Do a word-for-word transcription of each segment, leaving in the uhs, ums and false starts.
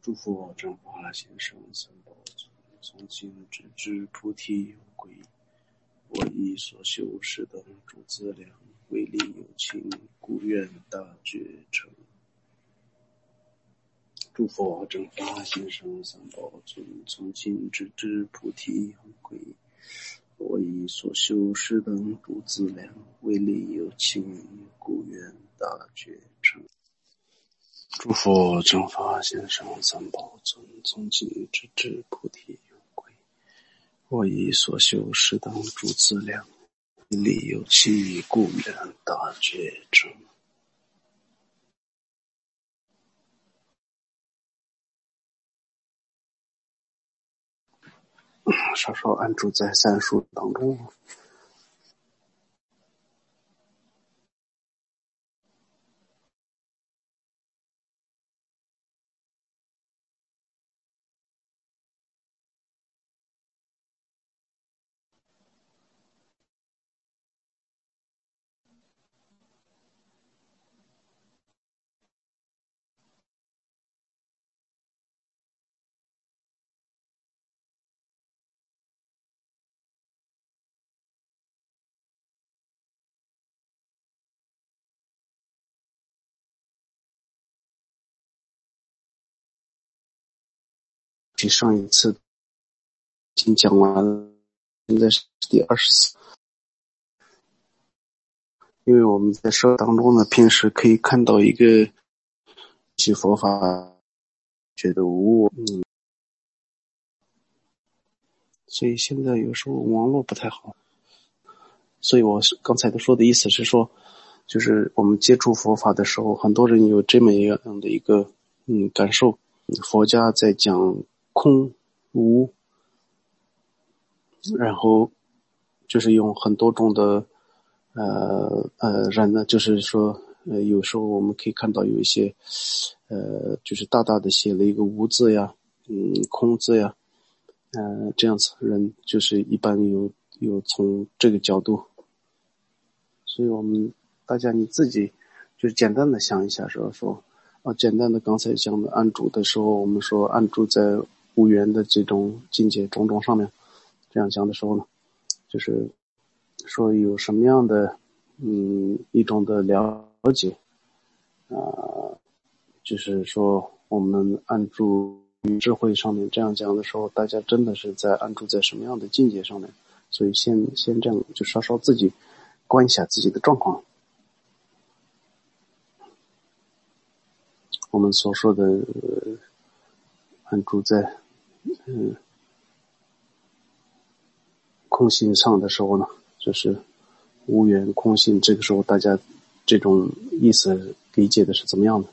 诸佛正法先生三宝尊，从今直至菩提有归。我以所修是等诸资粮，为利有情，故愿大觉成。诸佛正法先生三宝尊，从今直至菩提有归。我以所修是等诸资粮，为利有情，故愿大觉成。诸佛正法先生三宝尊，从今直至菩提有归。我以所修是等诸资粮，为利有情，故愿大觉成。稍稍安住在三数当中。比上一次已经讲完了，现在是第二十四。因为我们在社当中呢，平时可以看到一个学佛法觉得无我，嗯，所以现在有时候网络不太好，所以我刚才的说的意思是说，就是我们接触佛法的时候，很多人有这么样的一个嗯感受，佛家在讲空无，然后就是用很多种的呃呃人呢，就是说呃有时候我们可以看到有一些呃就是大大的写了一个无字呀，嗯空字呀，呃这样子人就是一般有有从这个角度，所以我们大家你自己就是简单的想一下说说啊，简单的刚才讲的安住的时候，我们说安住在无缘的这种境界种种上面，这样讲的时候呢，就是说有什么样的嗯一种的了解啊、呃，就是说我们安住于智慧上面这样讲的时候，大家真的是在安住在什么样的境界上面，所以先先这样就稍稍自己观一下自己的状况。我们所说的、呃、安住在嗯空性上的时候呢，就是无缘空性，这个时候大家这种意思理解的是怎么样的？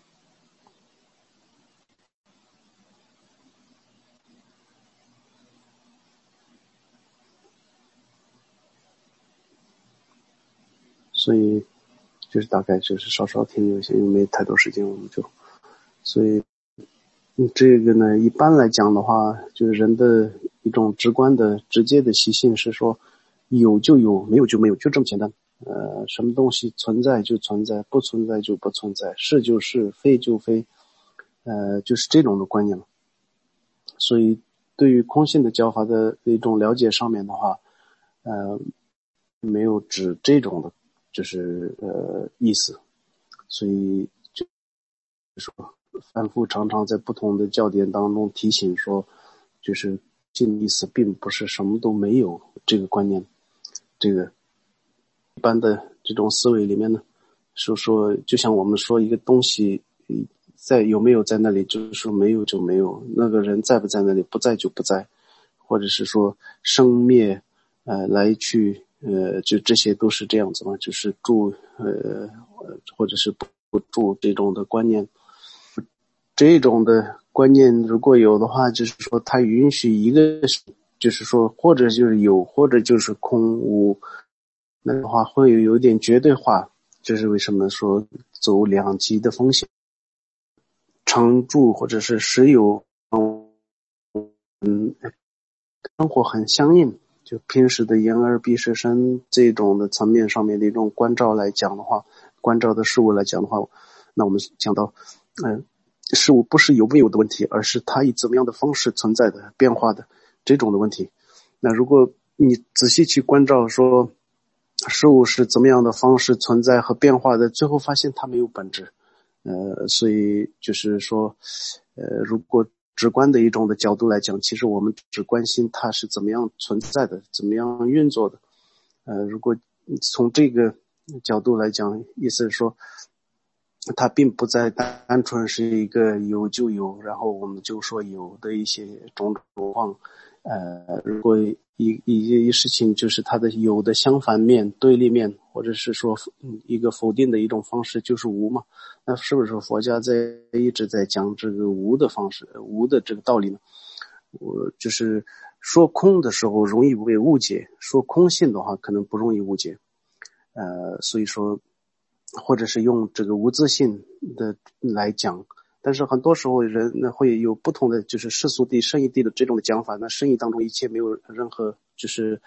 所以就是大概就是稍稍停留一下，因为没太多时间，我们就所以这个呢，一般来讲的话，就是人的一种直观的直接的习性是说，有就有，没有就没有，就这么简单。呃，什么东西存在就存在，不存在就不存在，是就是，非就非，呃，就是这种的观念了。所以对于空性的教法的一种了解上面的话，呃，没有指这种的，就是呃意思。所以就说反复常常在不同的教典当中提醒说，就是性的意思并不是什么都没有这个观念。这个一般的这种思维里面呢，说说就像我们说一个东西在有没有在那里，就是说没有就没有，那个人在不在那里，不在就不在，或者是说生灭呃来去呃就这些都是这样子嘛，就是住呃或者是不不住这种的观念。这种的观念如果有的话，就是说它允许一个就是说或者就是有或者就是空无，那的话会有有点绝对化，这是为什么说走两极的风险。常住或者是实有嗯生活很相应，就平时的言而必是身这种的层面上面的一种关照来讲的话，关照的事物来讲的话，那我们讲到嗯、呃， 事物不是有没有的问题，而是它以怎么样的方式存在的、变化的这种的问题。那如果你仔细去关照说事物是怎么样的方式存在和变化的，最后发现它没有本质。呃，所以就是说，呃，如果直观的一种的角度来讲，其实我们只关心它是怎么样存在的，怎么样运作的。呃，如果从这个角度来讲，意思是说，它并不再单纯是一个有就有，然后我们就说有的一些种种情况。呃，如果一一一事情就是它的有的相反面、对立面，或者是说一个否定的一种方式，就是无嘛。那是不是佛家在一直在讲这个无的方式、无的这个道理呢？我就是说空的时候容易被误解，说空性的话可能不容易误解。呃，所以说，或者是用这个无自性的来讲。但是很多时候人呢会有不同的就是世俗谛、圣义谛的这种的讲法，那圣义当中一切没有任何就是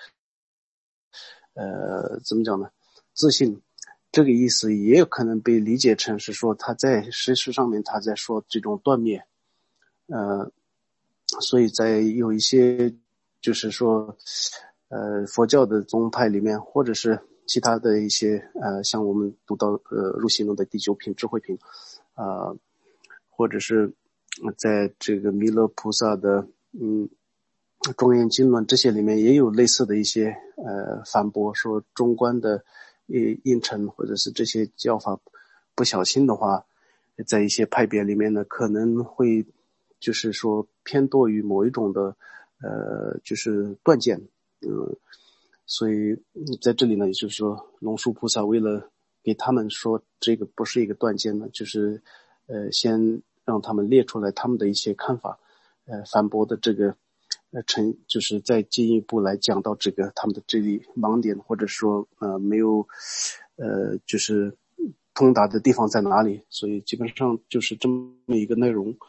呃怎么讲呢？自信这个意思也有可能被理解成是说他在事实上面他在说这种断灭。呃所以在有一些就是说呃佛教的宗派里面，或者是其他的一些呃像我们读到呃入行论的第九品智慧品啊。呃或者是在这个弥勒菩萨的嗯庄严经论这些里面也有类似的一些呃反驳，说中观的印成或者是这些教法不小心的话，在一些派别里面呢可能会就是说偏多于某一种的呃就是断见。嗯，所以在这里呢，也就是说龙树菩萨为了给他们说这个不是一个断见呢，就是呃先让他们列出来他们的一些看法，呃反驳的这个呃成就是再进一步来讲到这个他们的这里盲点，或者说呃没有呃就是通达的地方在哪里。所以基本上就是这么一个内容。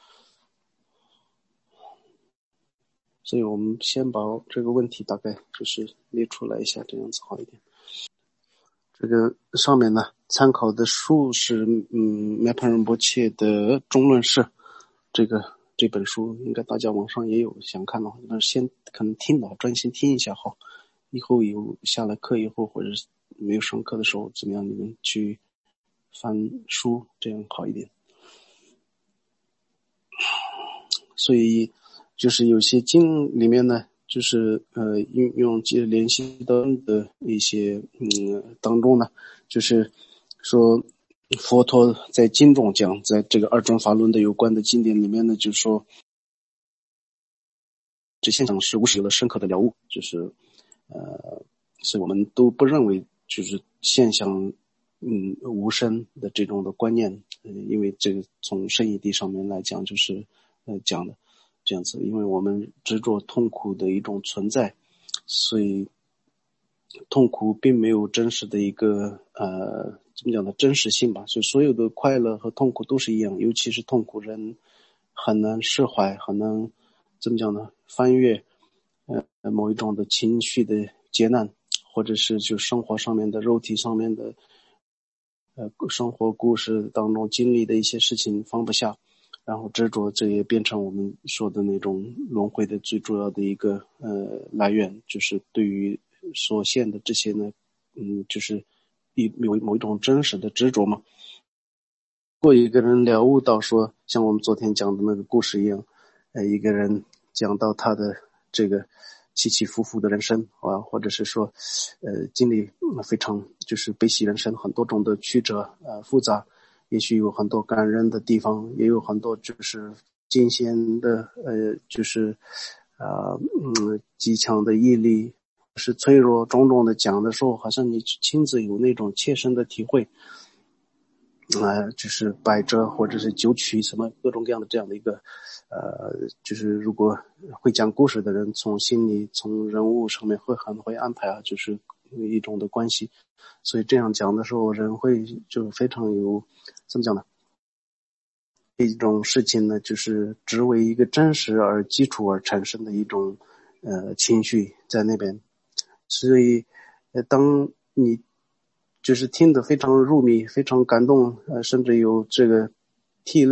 所以我们先把这个问题大概就是列出来一下，这样子好一点。这个上面呢参考的书是嗯麦盘仁波切的中论释，这个这本书应该大家网上也有，想看的话那先可能听吧，专心听一下好，以后有下了课以后或者是没有上课的时候怎么样你们去翻书，这样好一点。所以就是有些经里面呢就是呃运用接联系到的一些嗯当中呢，就是说佛陀在经中讲，在这个二转法轮的有关的经典里面呢，就说这现象是无始有了深刻的了悟，就是呃所以我们都不认为就是现象嗯无生的这种的观念。呃因为这个从圣义谛上面来讲就是呃讲的这样子，因为我们执着痛苦的一种存在，所以痛苦并没有真实的一个呃怎么讲呢真实性吧。所以所有的快乐和痛苦都是一样，尤其是痛苦人很难释怀，很难怎么讲呢翻越呃某一种的情绪的劫难，或者是就生活上面的肉体上面的呃生活故事当中经历的一些事情放不下，然后执着，这也变成我们说的那种轮回的最主要的一个呃来源，就是对于所现的这些呢，嗯，就是一有某一种真实的执着嘛。如果一个人了悟到说，像我们昨天讲的那个故事一样，呃，一个人讲到他的这个起起伏伏的人生啊，或者是说，呃，经历非常就是悲喜人生很多种的曲折呃复杂。也许有很多感人的地方，也有很多就是惊险的呃就是啊 呃, 嗯极强的毅力，是脆弱种种的讲的时候，好像你亲自有那种切身的体会，呃就是百折或者是九曲什么各种各样的这样的一个呃就是如果会讲故事的人从心里从人物上面会很会安排啊，就是一种的关系。所以这样讲的时候，人会就非常有怎么讲呢？一种事情呢，就是只为一个真实而基础而产生的一种呃情绪在那边。所以，呃，当你就是听得非常入迷、非常感动，呃，甚至有这个涕泪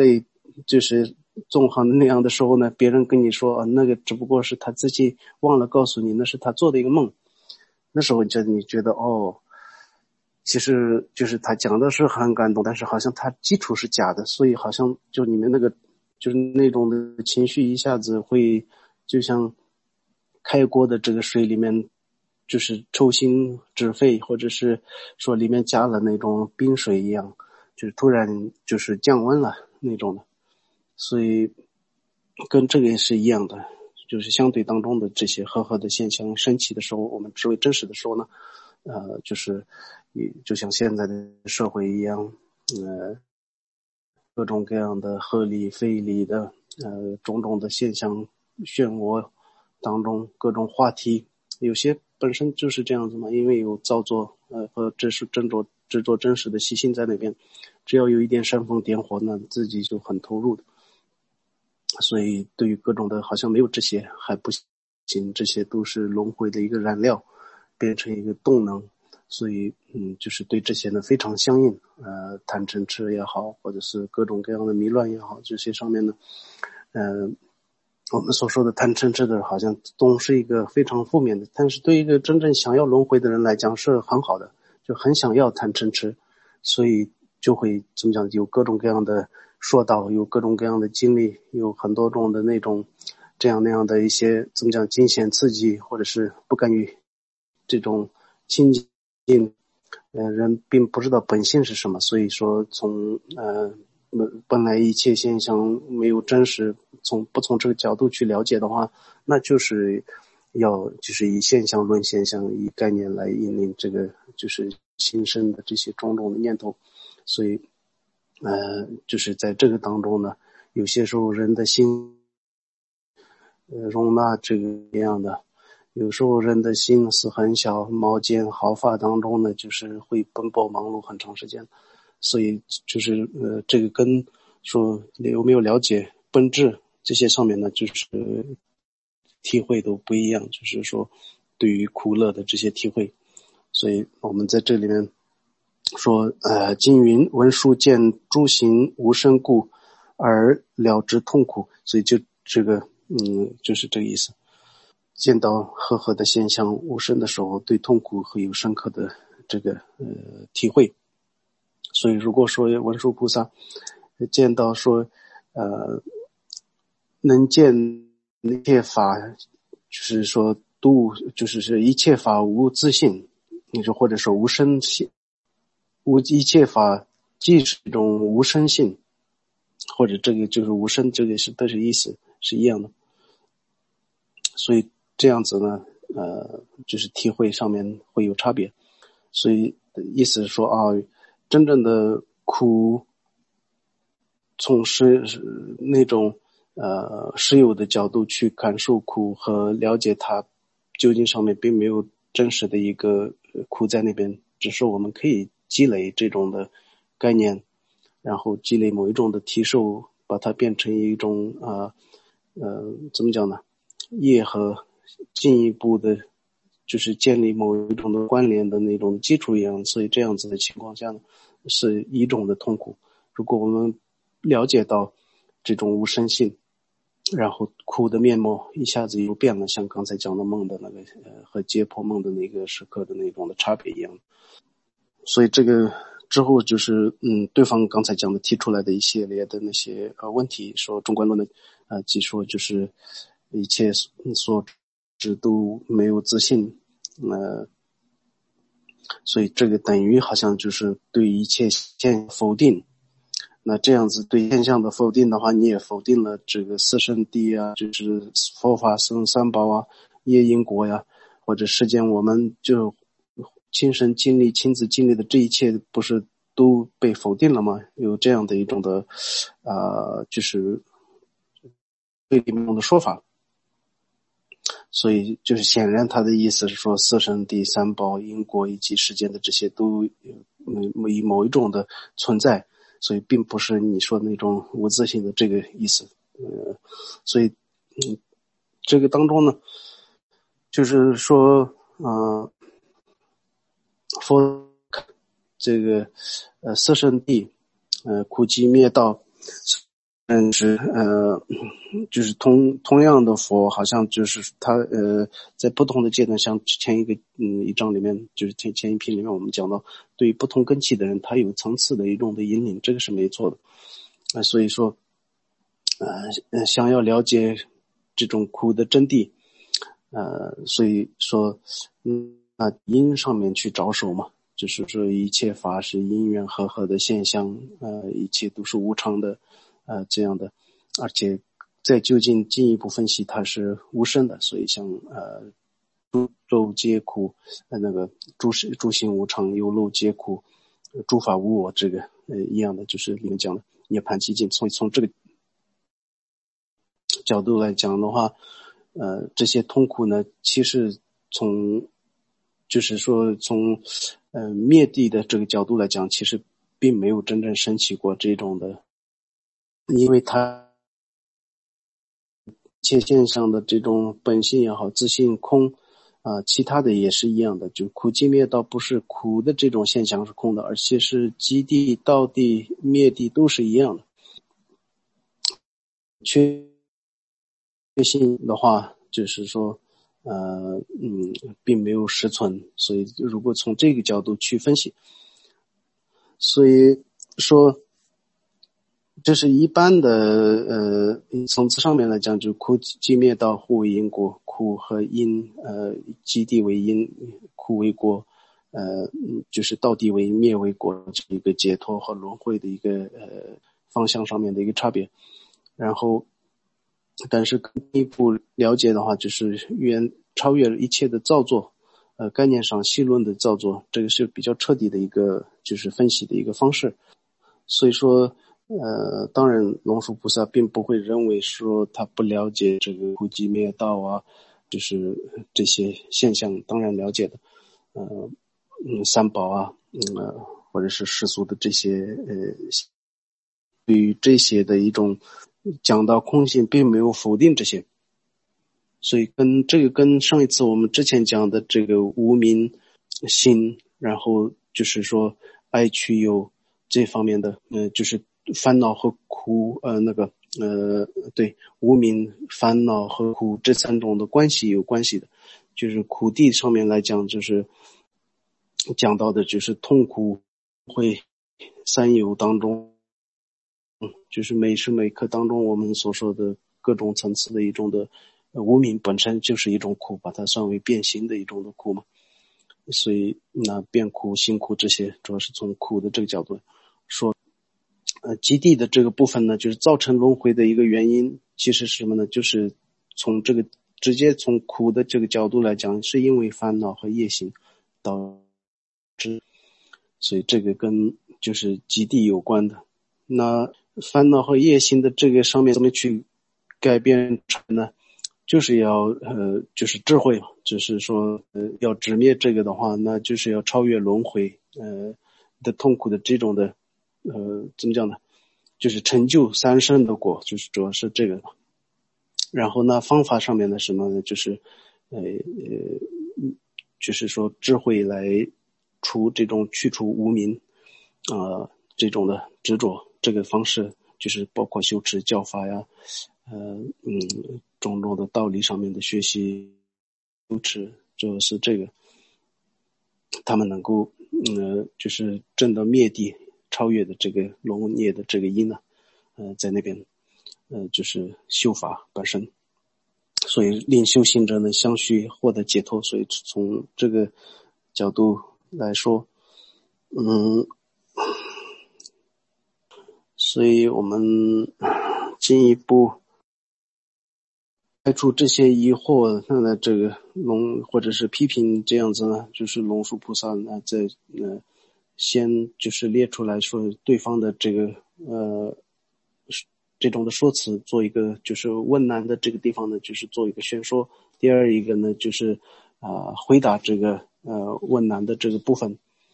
就是纵横的那样的时候呢，别人跟你说啊，那个只不过是他自己忘了告诉你，那是他做的一个梦。那时候就你觉得哦，其实就是他讲的是很感动，但是好像他基础是假的，所以好像就你们那个就是那种的情绪一下子会就像开锅的这个水里面就是抽心置肺，或者是说里面加了那种冰水一样，就是突然就是降温了那种的。所以跟这个也是一样的，就是相对当中的这些赫赫的现象升起的时候，我们视为真实的时候呢，呃，就是就像现在的社会一样，呃，各种各样的合理非理的呃种种的现象漩涡当中，各种话题，有些本身就是这样子嘛，因为有造作呃和这是真着制作真实的习性在那边，只要有一点煽风点火呢，自己就很投入的。所以对于各种的好像没有这些还不行，这些都是轮回的一个燃料，变成一个动能。所以嗯，就是对这些呢非常相应，呃，贪嗔痴也好，或者是各种各样的迷乱也好，这些上面呢，呃，我们所说的贪嗔痴的好像总是一个非常负面的，但是对一个真正想要轮回的人来讲是很好的，就很想要贪嗔痴，所以就会怎么讲，有各种各样的说道，有各种各样的经历，有很多种的那种这样那样的一些怎么讲惊险刺激，或者是不甘于这种亲近，呃，人并不知道本性是什么，所以说从呃本来一切现象没有真实，从不从这个角度去了解的话，那就是要就是以现象论现象，以概念来引领这个就是心生的这些种种的念头。所以呃就是在这个当中呢，有些时候人的心呃容纳这个样的，有时候人的心思很小，毛尖毫发当中呢，就是会奔波忙碌很长时间。所以就是呃，这个跟说有没有了解本质这些上面呢，就是体会都不一样，就是说对于苦乐的这些体会。所以我们在这里面说呃，经云文殊见诸行无生故而了知痛苦，所以就这个嗯，就是这个意思。见到赫赫的现象无声的时候，对痛苦会有深刻的这个呃体会。所以如果说文殊菩萨见到说呃能见一切法，就是说度就是是一切法无自性，你说或者说无生性，无一切法即是一种无生性，或者这个就是无生，这个是都是意思是一样的。所以这样子呢呃就是体会上面会有差别。所以意思是说啊，真正的苦从是那种呃实有的角度去感受苦和了解它究竟上面并没有真实的一个苦在那边，只是我们可以积累这种的概念，然后积累某一种的提受，把它变成一种呃呃怎么讲呢，业和进一步的就是建立某一种的关联的那种基础一样。所以这样子的情况下呢，是一种的痛苦。如果我们了解到这种无生性，然后苦的面貌一下子又变了，像刚才讲的梦的那个呃和解剖梦的那个时刻的那种的差别一样。所以这个之后就是嗯，对方刚才讲的提出来的一系列的那些呃问题，说中观论的呃即说就是一切所指都没有自信，呃所以这个等于好像就是对一切现否定。那这样子对现象的否定的话，你也否定了这个四圣谛啊，就是佛法僧三宝啊，业因果呀，或者世间我们就亲身经历亲自经历的这一切不是都被否定了吗？有这样的一种的呃就是对里面的说法。所以就是显然他的意思是说四圣谛三宝因果以及世间的这些都以某一种的存在，所以并不是你说那种无自性的这个意思。呃，所以嗯，这个当中呢，就是说呃佛这个呃四圣谛呃苦集灭道嗯，是呃，就是同同样的佛，好像就是他呃，在不同的阶段，像前一个嗯一章里面，就是前前一篇里面我们讲到，对于不同根器的人，他有层次的一种的引领，这个是没错的。啊、呃，所以说，呃，想要了解这种苦的真谛，呃，所以说，嗯，那因上面去着手嘛，就是说一切法是因缘和合的现象，呃，一切都是无常的。呃，这样的，而且再究竟进一步分析，它是无声的，所以像呃，诸漏皆苦，呃，那个诸事诸行无常，有漏皆苦，诸法无我，这个呃一样的，就是里面讲的涅槃寂静。所以从这个角度来讲的话，呃，这些痛苦呢，其实从就是说从呃灭地的这个角度来讲，其实并没有真正升起过这种的。因为它一切现象的这种本性也好，自性空啊、呃，其他的也是一样的，就苦集灭道不是苦的这种现象是空的，而且是极地、道地、灭地都是一样的。确信的话，就是说，呃，嗯，并没有实存，所以如果从这个角度去分析，所以说。这是一般的，呃，层次上面来讲，就苦集灭道互为因果，苦和因，呃，集地为因，苦为果，呃，就是道地为灭为果，这一个解脱和轮回的一个呃方向上面的一个差别。然后，但是更进一步了解的话，就是远超越了一切的造作，呃，概念上细论的造作，这个是比较彻底的一个就是分析的一个方式。所以说。呃，当然，龙树菩萨并不会认为说他不了解这个苦集灭道啊，就是这些现象，当然了解的。呃，嗯，三宝啊，嗯、呃，或者是世俗的这些，呃，对于这些的一种讲到空性，并没有否定这些。所以跟这个跟上一次我们之前讲的这个无明心，然后就是说爱取有这方面的，呃，就是烦恼和苦，呃，那个，呃，对，无明、烦恼和苦这三种的关系有关系的。就是苦地上面来讲，就是讲到的就是痛苦会三有当中，就是每时每刻当中我们所说的各种层次的一种的。无明本身就是一种苦，把它算为变形的一种的苦嘛，所以那变苦、行苦这些，主要是从苦的这个角度说。呃，极地的这个部分呢，就是造成轮回的一个原因，其实是什么呢？就是从这个直接从苦的这个角度来讲，是因为烦恼和业行导致，所以这个跟就是极地有关的。那烦恼和业行的这个上面怎么去改变呢？就是要呃，就是智慧，就是说呃，要直灭这个的话，那就是要超越轮回呃的痛苦的这种的呃，怎么讲呢？就是成就三圣的果，就是主要是这个。然后呢，方法上面的什么呢？就是呃呃，就是说智慧来除这种去除无明啊、呃、这种的执着，这个方式就是包括修持教法呀。呃嗯，种种的道理上面的学习修持，就是这个，他们能够呃，就是证到灭地超越的这个龙孽的这个因呢，呃，在那边呃，就是修法本身，所以令修行者呢相续获得解脱。所以从这个角度来说，嗯，所以我们进一步。排除这些疑惑，那呢，这个龙或者是批评这样子呢，就是龙树菩萨呢，在呃先就是列出来说对方的这个呃这种的说辞，做一个就是问难的这个地方呢，就是做一个宣说。第二一个呢，就是啊、呃、回答这个呃问难的这个部分。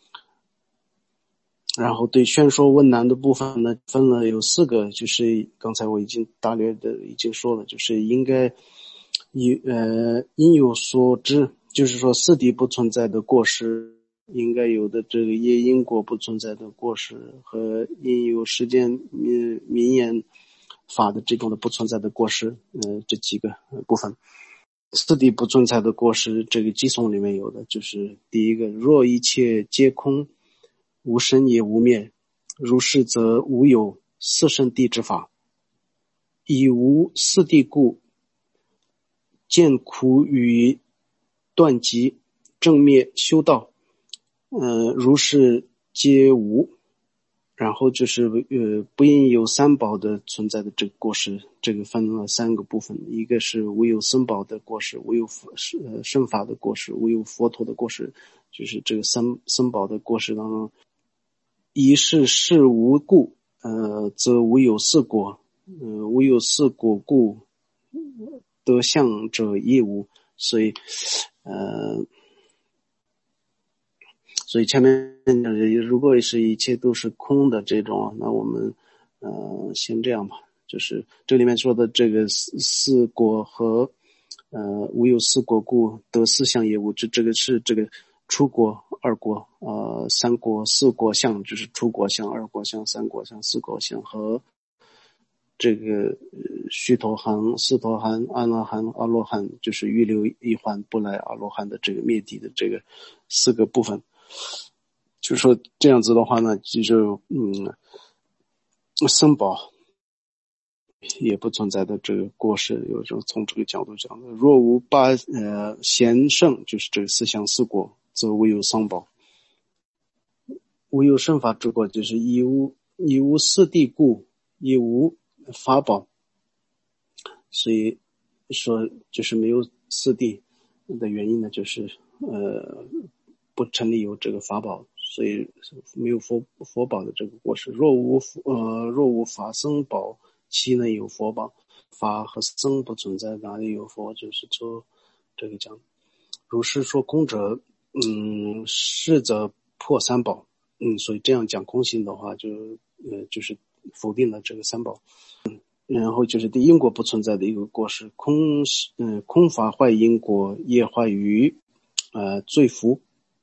然后对宣说问难的部分呢，分了有四个，就是刚才我已经大略的已经说了，就是应该以呃应有所知，就是说四谛不存在的过失，应该有的这个业因果不存在的过失，和应有时间名名言法的这种的不存在的过失，呃，这几个部分。四谛不存在的过失，这个偈颂里面有的就是第一个，若一切皆空，无生也无灭，如是则无有四圣谛之法，以无四谛故，见苦与断集，正灭修道，呃，如是皆无。然后就是呃，不应有三宝的存在的这个过失，这个分了三个部分，一个是无有僧宝的过失，无有呃圣法的过失，无有佛陀的过失，就是这个三僧宝的过失当中，一是事无故，呃，则无有四果，呃，无有四果故，得相者亦无，所以，呃。所以前面如果是一切都是空的这种，那我们呃先这样吧，就是这里面说的这个四四果和呃无有四果故得四相也无，这这个是这个出果、二果、呃三果、四果相，就是出果相、二果相、三果相、四果相和这个须陀洹、斯陀含、阿那含、阿罗汉，就是预流一还不来阿罗汉的这个灭地的这个四个部分。就说这样子的话呢，就嗯，僧宝也不存在的这个过失，有种从这个角度讲的。若无八呃贤圣，就是这个四相四果，则无有僧宝。无有圣法之果，就是以无以无四谛故，以无法宝。所以说，就是没有四谛的原因呢，就是呃不成立有这个法宝。所以没有佛佛宝的这个过失。若无呃若无法僧宝，其内有佛宝？法和僧不存在，哪里有佛？就是说这个讲，如是说空者，嗯，是则破三宝。嗯，所以这样讲空性的话，就呃就是否定了这个三宝。嗯，然后就是对因果不存在的一个过失，空嗯、呃、空法坏因果，业坏于呃罪福。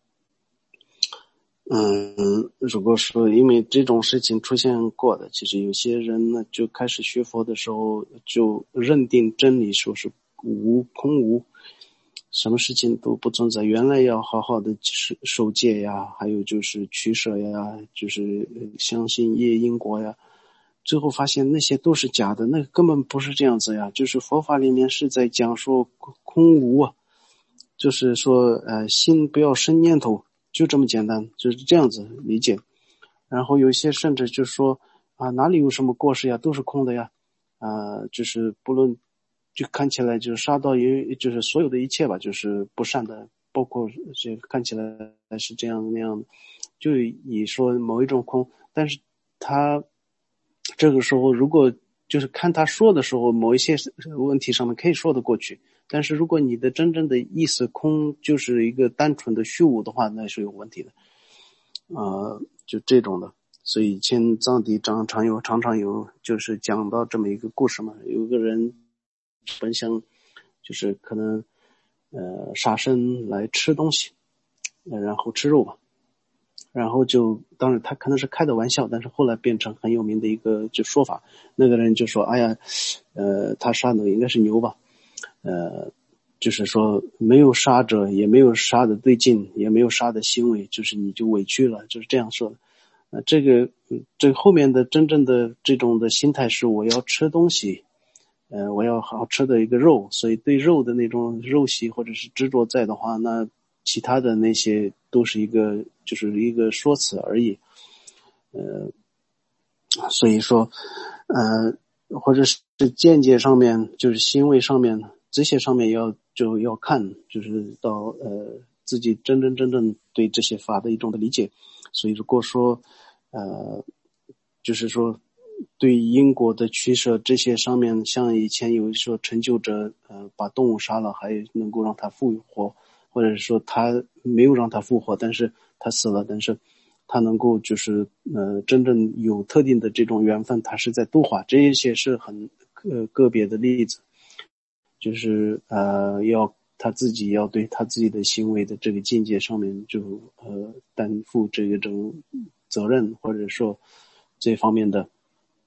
嗯，如果说因为这种事情出现过的，其实有些人呢就开始学佛的时候就认定真理说是无空无，什么事情都不存在，原来要好好的守戒呀，还有就是取舍呀，就是相信业因果呀，最后发现那些都是假的，那根本不是这样子呀，就是佛法里面是在讲说空无啊，就是说呃心不要生念头，就这么简单，就是这样子理解。然后有些甚至就说啊，哪里有什么过失呀，都是空的呀，啊，就是不论就看起来就是杀到有就是所有的一切吧，就是不善的，包括这看起来是这样那样的，就以说某一种空，但是他这个时候如果就是看他说的时候，某一些问题上面可以说得过去，但是如果你的真正的意思空就是一个单纯的虚无的话，那是有问题的，呃，就这种的。所以以前藏地常常有常常有就是讲到这么一个故事嘛，有个人本想就是可能呃杀生来吃东西，呃然后吃肉吧，然后就当然他可能是开的玩笑，但是后来变成很有名的一个就说法，那个人就说哎呀呃他杀的应该是牛吧，呃就是说没有杀者也没有杀的对劲，也没有杀的行为，就是你就委屈了，就是这样说的。呃这个这后面的真正的这种的心态是我要吃东西，呃我要好好吃的一个肉，所以对肉的那种肉习或者是执着在的话，那其他的那些都是一个就是一个说辞而已。呃所以说呃或者是见解上面就是行为上面这些上面要就要看，就是到呃自己真真正正对这些法的一种的理解。所以如果说呃就是说对因果的取舍这些上面，像以前有说成就者呃把动物杀了还能够让它复活，或者是说他没有让它复活，但是他死了，但是他能够就是呃真正有特定的这种缘分，他是在度化，这一些是很呃个别的例子，就是呃要他自己要对他自己的行为的这个境界上面就呃担负这个种责任，或者说这方面的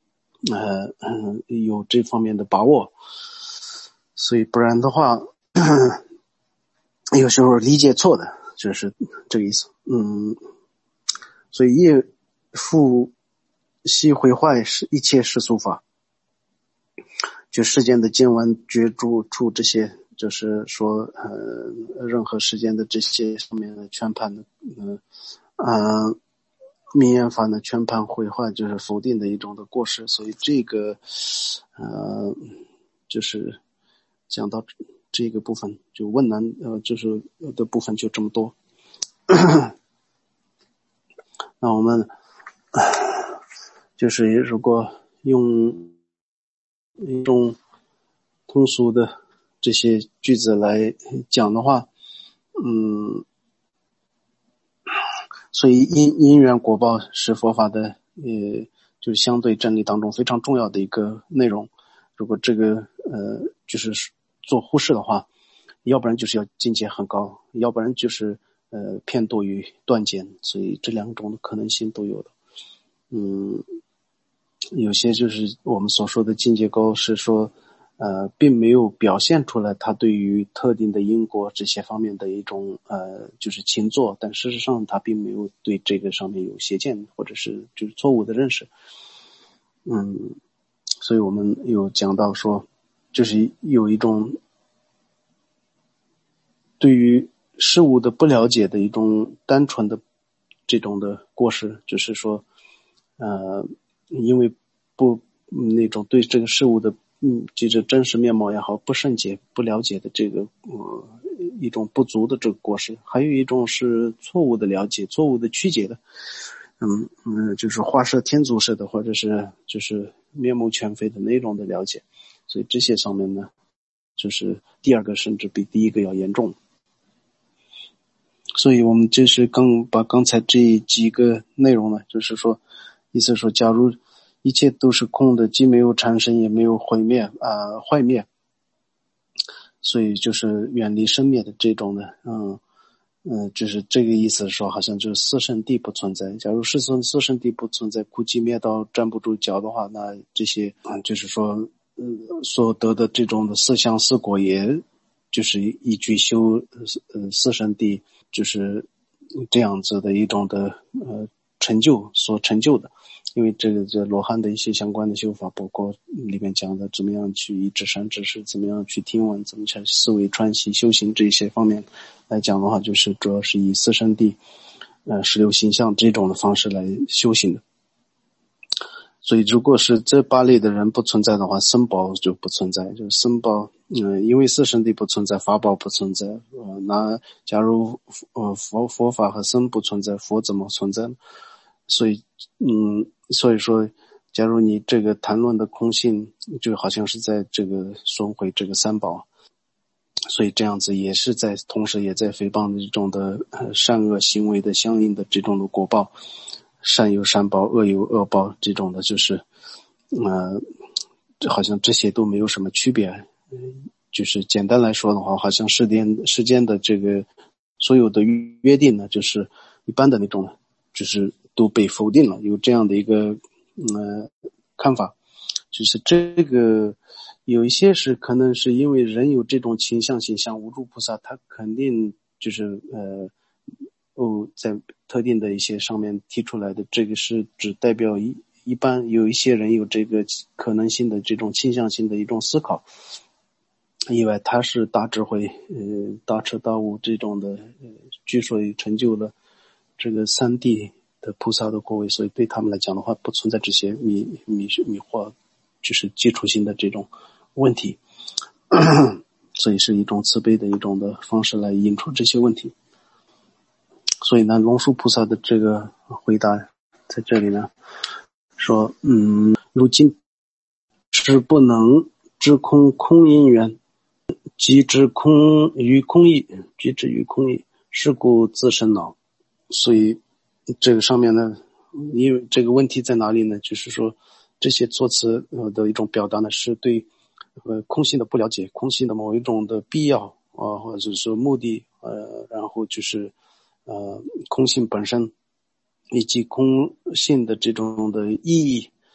呃嗯有这方面的把握，所以不然的话有时候理解错的，就是这个意思。嗯，所以业复息毁坏是一切世俗法，就世间的见闻觉住处这些，就是说呃任何世间的这些上面的全盘的呃呃名言法呢全盘毁坏，就是否定的一种的过失。所以这个呃就是讲到这个部分，就问难呃就是的部分就这么多。那我们就是如果用一种通俗的这些句子来讲的话，嗯，所以因因缘果报是佛法的呃就是相对真理当中非常重要的一个内容。如果这个呃就是做忽视的话，要不然就是要境界很高，要不然就是呃偏多于断见，所以这两种的可能性都有的。嗯，有些就是我们所说的境界高，是说呃并没有表现出来他对于特定的因果这些方面的一种呃就是勤做，但事实上他并没有对这个上面有邪见或者是就是错误的认识。嗯，所以我们有讲到说，就是有一种对于事物的不了解的一种单纯的这种的过失，就是说呃因为不那种对这个事物的嗯这个真实面貌也好不圣洁不了解的这个呃一种不足的这个过失，还有一种是错误的了解错误的曲解的嗯嗯就是画蛇添足式的，或者是就是面目全非的那种的了解。所以这些上面呢，就是第二个甚至比第一个要严重。所以我们就是刚把刚才这几个内容呢，就是说意思说假如一切都是空的，既没有产生也没有毁灭啊、呃、坏灭，所以就是远离生灭的这种的嗯嗯，就是这个意思说好像就是四圣谛不存在。假如是从四圣谛不存在，苦集灭道站不住脚的话，那这些嗯就是说嗯所得的这种的四相四果也就是依据修呃四圣谛就是这样子的一种的呃成就所成就的。因为这个这罗汉的一些相关的修法，包括里面讲的怎么样去以至善知识，怎么样去听闻，怎么去思维川习修行这些方面来讲的话，就是主要是以四圣谛呃十六行相这种的方式来修行的。所以如果是这八类的人不存在的话，僧宝就不存在。就是僧宝嗯、呃，因为四圣谛不存在，法宝不存在呃，那假如呃佛佛法和僧不存在，佛怎么存在呢？所以嗯所以说假如你这个谈论的空性就好像是在这个损毁这个三宝，所以这样子也是在同时也在诽谤这种的、呃、善恶行为的相应的这种的果报，善有善报恶有恶报，这种的就是呃好像这些都没有什么区别。就是简单来说的话，好像世间世间的这个所有的约定呢，就是一般的那种就是都被否定了，有这样的一个呃看法。就是这个有一些是可能是因为人有这种倾向性，像无住菩萨他肯定就是呃哦在特定的一些上面提出来的，这个是只代表一一般有一些人有这个可能性的这种倾向性的一种思考，以外他是大智慧呃大彻大悟这种的呃据说也成就了这个三谛的菩萨的果位，所以对他们来讲的话不存在这些迷迷迷惑就是基础性的这种问题所以是一种慈悲的一种的方式来引出这些问题。所以呢龙树菩萨的这个回答在这里呢说嗯，如今是不能知空空因缘，即知空于空义，即知于空义，是故自身恼。所以这个上面呢，因为这个问题在哪里呢？就是说这些措辞呃的一种表达呢，是对呃空性的不了解，空性的某一种的必要啊、呃，或者是说目的呃，然后就是呃空性本身以及空性的这种的意义。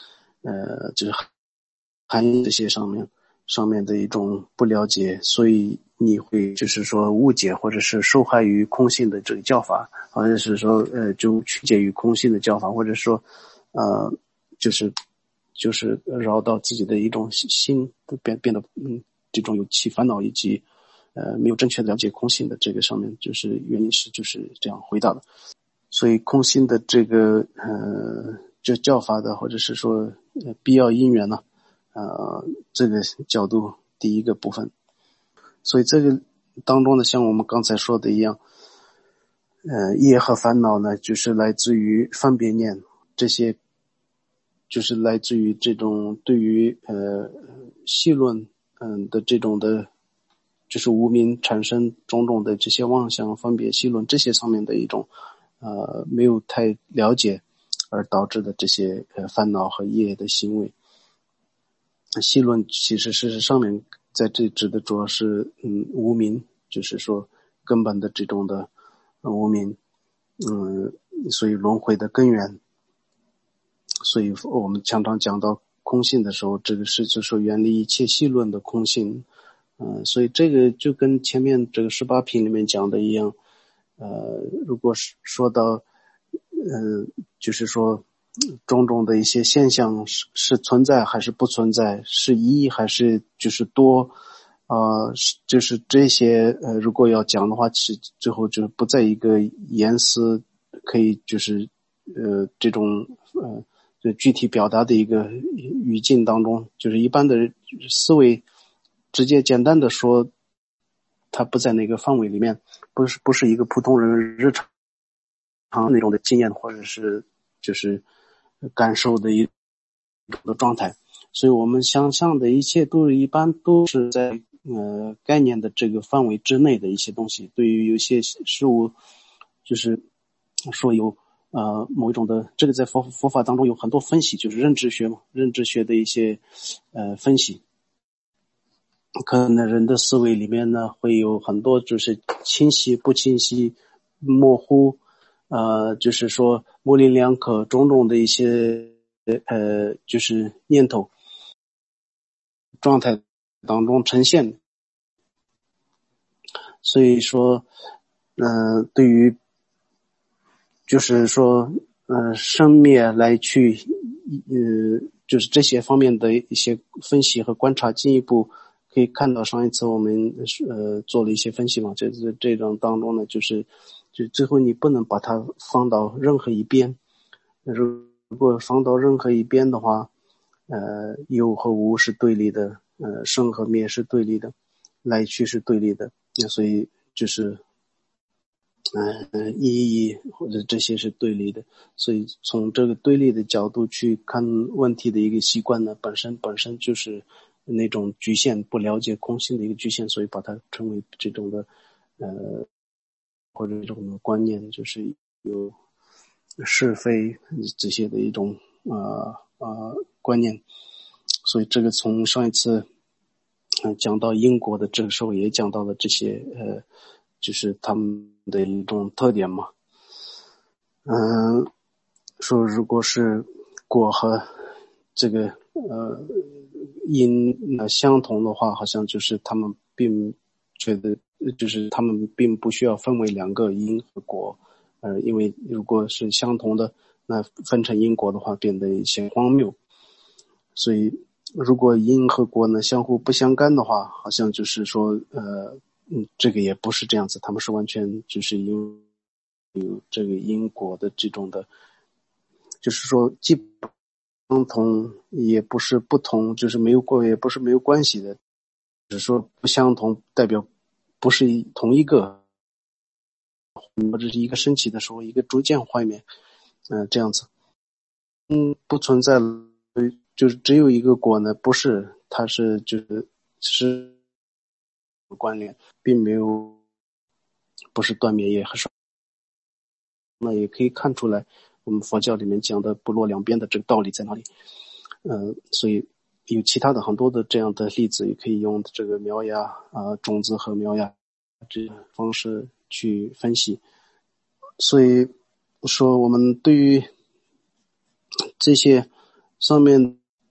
呃，就是含义这些上面上面的一种不了解，所以你会就是说误解或者是受害于空性的这个教法，或者是说呃就曲解于空性的教法，或者说呃就是就是绕到自己的一种心变变得嗯这种有起烦恼以及呃没有正确的了解空性的这个上面，就是原因是就是这样回答的。所以空性的这个呃就教法的或者是说呃必要因缘呢，呃这个角度第一个部分。所以这个当中呢，像我们刚才说的一样，呃业和烦恼呢就是来自于分别念，这些就是来自于这种对于呃细论嗯、呃、的这种的就是无明产生种种的这些妄想分别细论这些上面的一种呃没有太了解而导致的这些呃烦恼和业的行为。细论其实是上面在这指的主要是嗯无明，就是说根本的这种的无明，嗯，所以轮回的根源。所以我们常常讲到空性的时候，这个是就说远离一切细论的空性。嗯，所以这个就跟前面这个十八品里面讲的一样，呃，如果是说到，呃，就是说种种的一些现象是是存在还是不存在，是一还是就是多，呃，就是这些呃，如果要讲的话，其实最后就是不在一个言辞可以就是呃这种呃就具体表达的一个语境当中，就是一般的思维。直接简单的说，它不在那个范围里面，不是不是一个普通人日常那种的经验或者是就是感受的一种的状态，所以我们想象的一切都一般都是在呃概念的这个范围之内的一些东西。对于有些事物，就是说有呃某一种的这个在佛佛法当中有很多分析，就是认知学嘛，认知学的一些呃分析。可能人的思维里面呢会有很多就是清晰不清晰模糊呃就是说模棱两可种种的一些呃就是念头状态当中呈现。所以说呃对于就是说呃生灭来去呃就是这些方面的一些分析和观察，进一步可以看到上一次我们呃做了一些分析嘛，这这这种当中呢，就是就最后你不能把它放到任何一边，如果放到任何一边的话，呃有和无是对立的，呃生和灭是对立的，来去是对立的，那所以就是呃意义或者这些是对立的，所以从这个对立的角度去看问题的一个习惯呢，本身本身就是那种局限，不了解空性的一个局限，所以把它称为这种的呃或者这种的观念，就是有是非这些的一种呃呃观念。所以这个从上一次嗯、呃、讲到因果的这个时候也讲到了这些呃就是他们的一种特点嘛。嗯、呃，说如果是果和这个呃因呃相同的话，好像就是他们并觉得就是他们并不需要分为两个因和果，呃，因为如果是相同的，那分成因果的话变得一些荒谬。所以如果因和果呢相互不相干的话，好像就是说呃嗯这个也不是这样子，他们是完全就是因有这个因果的这种的，就是说既不相同也不是不同，就是没有过也不是没有关系的，只是说不相同代表不是同一个，或者是一个升起的时候一个逐渐坏灭，嗯、呃、这样子。嗯，不存在了，就是只有一个果呢，不是，它是就是是关联，并没有不是断灭业和少。那也可以看出来我们佛教里面讲的不落两边的这个道理在哪里。呃所以有其他的很多的这样的例子，也可以用这个苗芽啊、呃、种子和苗芽这种方式去分析。所以说我们对于这些上面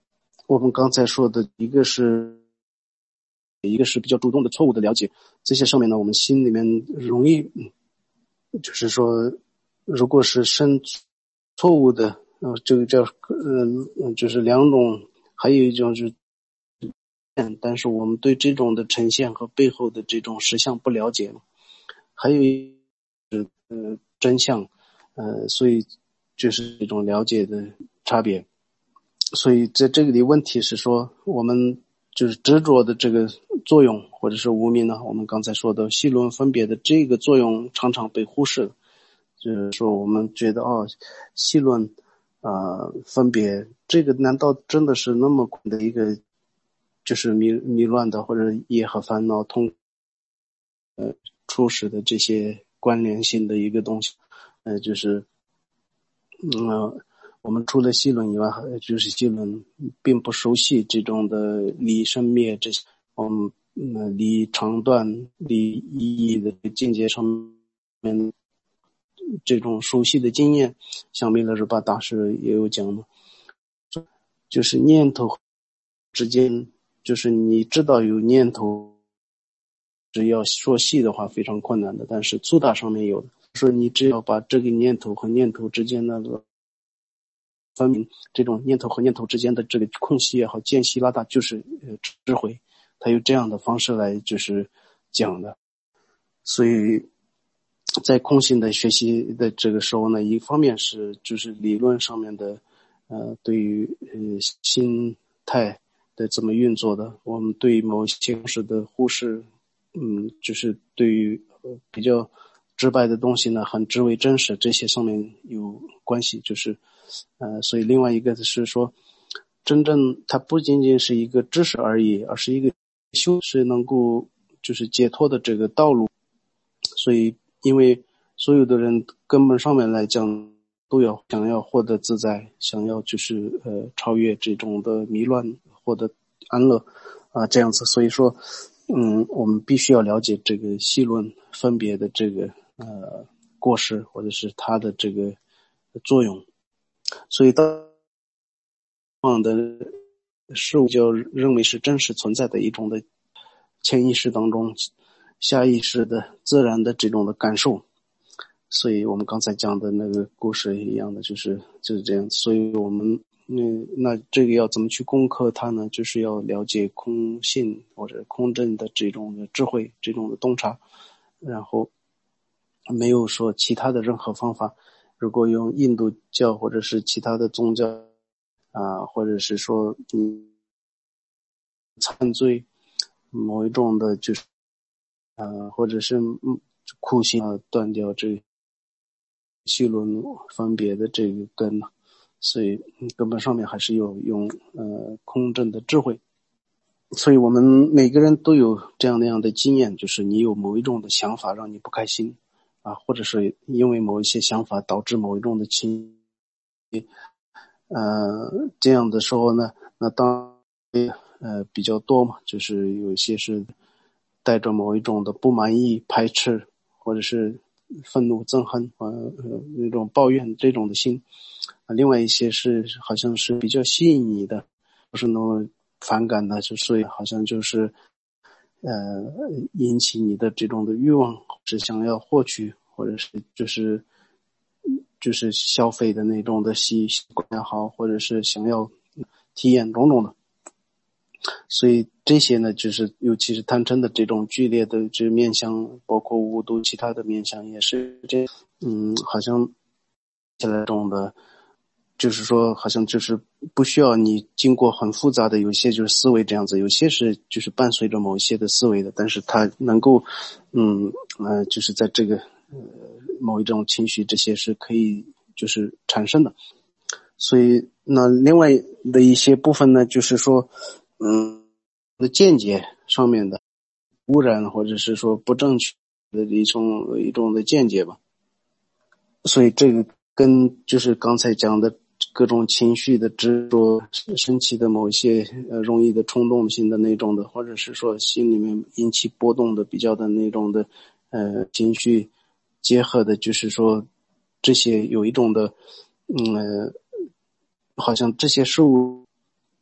我们刚才说的一个是一个是比较主动的错误的了解，这些上面呢我们心里面容易就是说如果是生错误的呃这个叫呃就是两种，还有一种是但是我们对这种的呈现和背后的这种实相不了解，还有一是呃真相，呃所以就是一种了解的差别。所以在这个里问题是说，我们就是执着的这个作用或者是无明呢，我们刚才说的细论分别的这个作用常常被忽视，就是说我们觉得哦细论呃分别这个难道真的是那么的一个就是迷迷乱的或者业和烦恼通呃初始的这些关联性的一个东西，呃就是嗯、呃我们除了细论以外，就是细论并不熟悉这种的离生灭这些，我们嗯离长短、离意义的境界上面这种熟悉的经验，像弥勒日巴大师也有讲嘛，就是念头之间，就是你知道有念头，只要说细的话非常困难的，但是粗大上面有的，说你只要把这个念头和念头之间的分明，这种念头和念头之间的这个空隙也好，间隙拉大，就是呃智慧，他用这样的方式来就是讲的。所以在空性的学习的这个时候呢，一方面是就是理论上面的呃对于呃心态的怎么运作的，我们对某些方式的忽视，嗯就是对于呃比较直白的东西呢很知为真实，这些上面有关系，就是呃所以另外一个是说真正它不仅仅是一个知识而已，而是一个修是能够就是解脱的这个道路。所以因为所有的人根本上面来讲都要想要获得自在，想要就是呃超越这种的迷乱，获得安乐啊、呃、这样子，所以说嗯我们必须要了解这个细论分别的这个呃过失或者是它的这个作用。所以当的事物就认为是真实存在的一种的潜意识当中下意识的自然的这种的感受，所以我们刚才讲的那个故事一样的，就是就是这样。所以我们嗯，那这个要怎么去攻克它呢？就是要了解空性或者空正的这种的智慧，这种的洞察，然后没有说其他的任何方法。如果用印度教或者是其他的宗教啊、呃，或者是说嗯忏罪某一种的就是呃，或者是嗯苦行啊，断掉这个细轮分别的这个根，所以根本上面还是有用呃空正的智慧。所以我们每个人都有这样那样的经验，就是你有某一种的想法让你不开心啊，或者是因为某一些想法导致某一种的情绪，呃这样的时候呢，那当呃比较多嘛，就是有一些是带着某一种的不满意、排斥，或者是愤怒、憎恨呃呃那种抱怨这种的心啊，另外一些是好像是比较吸引你的，不是那么反感的，就所以好像就是呃引起你的这种的欲望，是想要获取，或者是就是就是消费的那种的习惯也好，或者是想要体验种种的。所以这些呢，就是尤其是贪嗔的这种剧烈的这面向，包括五毒其他的面向也是这嗯好像起来这种的，就是说好像就是不需要你经过很复杂的，有些就是思维这样子，有些是就是伴随着某一些的思维的，但是它能够嗯呃就是在这个呃某一种情绪，这些是可以就是产生的。所以那另外的一些部分呢，就是说嗯的见解上面的污染，或者是说不正确的一种一种的见解吧。所以这个跟就是刚才讲的各种情绪的执着、生气的某一些呃容易的冲动性的那种的，或者是说心里面引起波动的比较的那种的呃情绪结合的，就是说这些有一种的嗯、呃、好像这些事物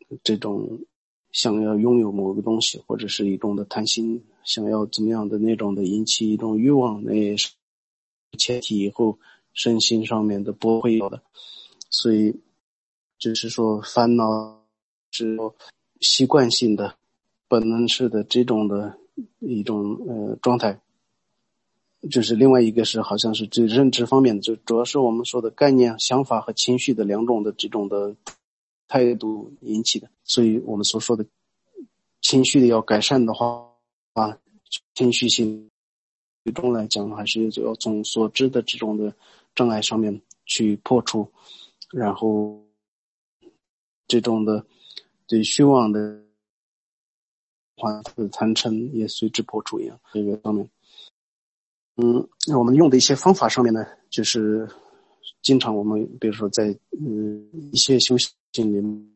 这种想要拥有某个东西，或者是一种的贪心，想要怎么样的那种的引起一种欲望，那也是前提以后身心上面的不会有的。所以就是说烦恼是习惯性的本能式的这种的一种呃状态。就是另外一个是好像是这认知方面的，就主要是我们说的概念、想法和情绪的两种的这种的态度引起的。所以我们所说的情绪的要改善的话啊，情绪性最终来讲还是要从所知的这种的障碍上面去破除，然后这种的对虚妄的话的贪嗔也随之破除一样。这个方面嗯，我们用的一些方法上面呢，就是经常我们比如说在嗯一些修行里面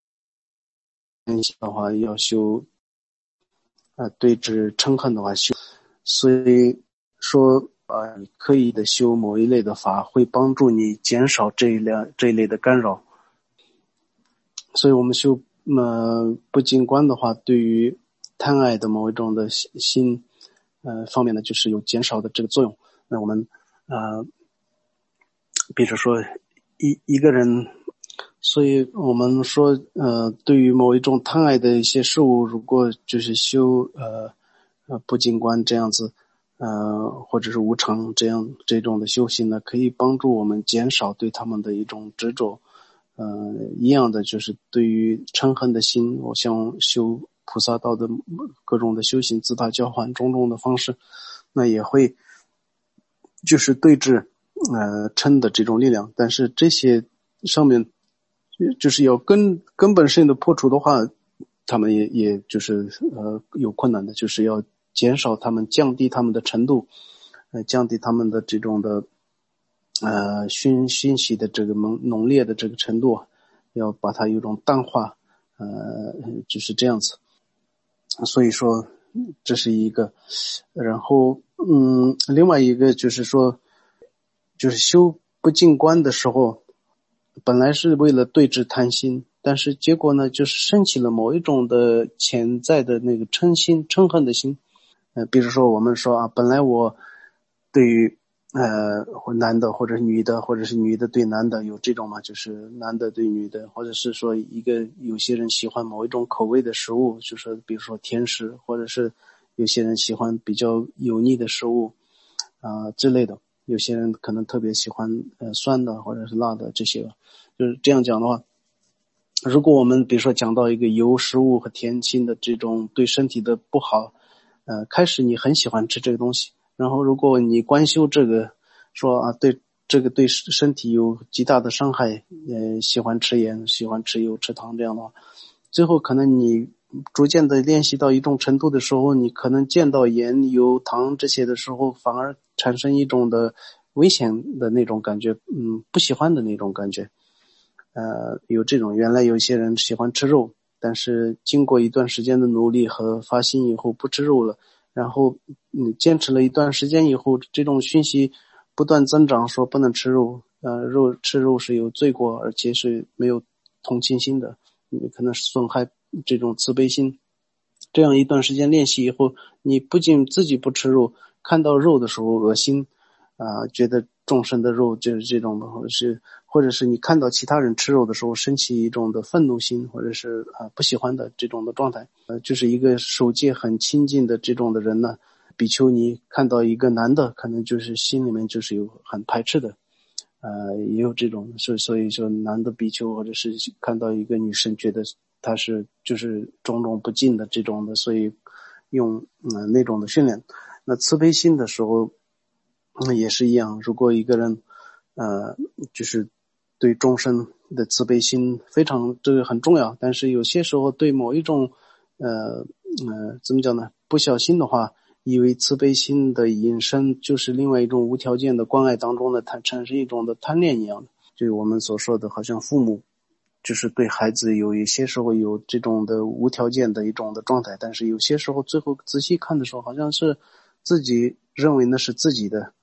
的话，要修啊、呃、对治嗔恨的话修，所以说啊、呃、你刻意的修某一类的法，会帮助你减少这一类这一类的干扰。所以我们修呃不净观的话，对于贪爱的某一种的心呃方面呢，就是有减少的这个作用。那我们呃比如说一一个人，所以我们说呃对于某一种贪爱的一些事物，如果就是修呃呃不净观这样子呃或者是无常这样这种的修行呢，可以帮助我们减少对他们的一种执着。呃一样的就是对于嗔恨的心，我像修菩萨道的各种的修行自他交换种种的方式，那也会就是对治呃嗔的这种力量。但是这些上面就是要根根本性的破除的话，他们也也就是呃有困难的，就是要减少他们，降低他们的程度，呃降低他们的这种的呃熏熏习的这个浓浓烈的这个程度，要把它有一种淡化，呃就是这样子。所以说这是一个，然后嗯另外一个就是说，就是修不净观的时候，本来是为了对治贪心，但是结果呢，就是升起了某一种的潜在的那个嗔心、嗔恨的心。呃，比如说我们说啊，本来我对于呃男的或者女的，或者是女的对男的有这种嘛，就是男的对女的，或者是说一个有些人喜欢某一种口味的食物，就是比如说甜食，或者是有些人喜欢比较油腻的食物啊、呃、之类的。有些人可能特别喜欢呃酸的或者是辣的这些吧。就是这样讲的话，如果我们比如说讲到一个油食物和甜心的这种对身体的不好，呃开始你很喜欢吃这个东西，然后如果你观修这个说啊对这个对身体有极大的伤害，呃喜欢吃盐，喜欢吃油吃糖这样的话，最后可能你逐渐的练习到一种程度的时候，你可能见到盐油糖这些的时候，反而产生一种的危险的那种感觉，嗯不喜欢的那种感觉。呃有这种，原来有些人喜欢吃肉，但是经过一段时间的努力和发心以后不吃肉了，然后嗯坚持了一段时间以后，这种讯息不断增长，说不能吃肉，呃肉吃肉是有罪过，而且是没有同情心的，你可能损害这种慈悲心。这样一段时间练习以后，你不仅自己不吃肉，看到肉的时候恶心啊、呃，觉得众生的肉就是这种的，或者是或者是你看到其他人吃肉的时候升起一种的愤怒心，或者是啊、呃、不喜欢的这种的状态。呃就是一个守戒很亲近的这种的人呢，比丘尼看到一个男的，可能就是心里面就是有很排斥的。呃，也有这种，所以所以说男的比丘或者是看到一个女生，觉得她是就是种种不敬的这种的，所以用嗯、呃、那种的训练。那慈悲心的时候，嗯也是一样。如果一个人呃就是对众生的慈悲心非常这个很重要，但是有些时候对某一种呃呃怎么讲呢？不小心的话，以为慈悲心的引申就是另外一种无条件的关爱当中的它产生一种的贪恋一样的，就是我们所说的好像父母就是对孩子有一些时候有这种的无条件的一种的状态，但是有些时候最后仔细看的时候，好像是自己认为那是自己的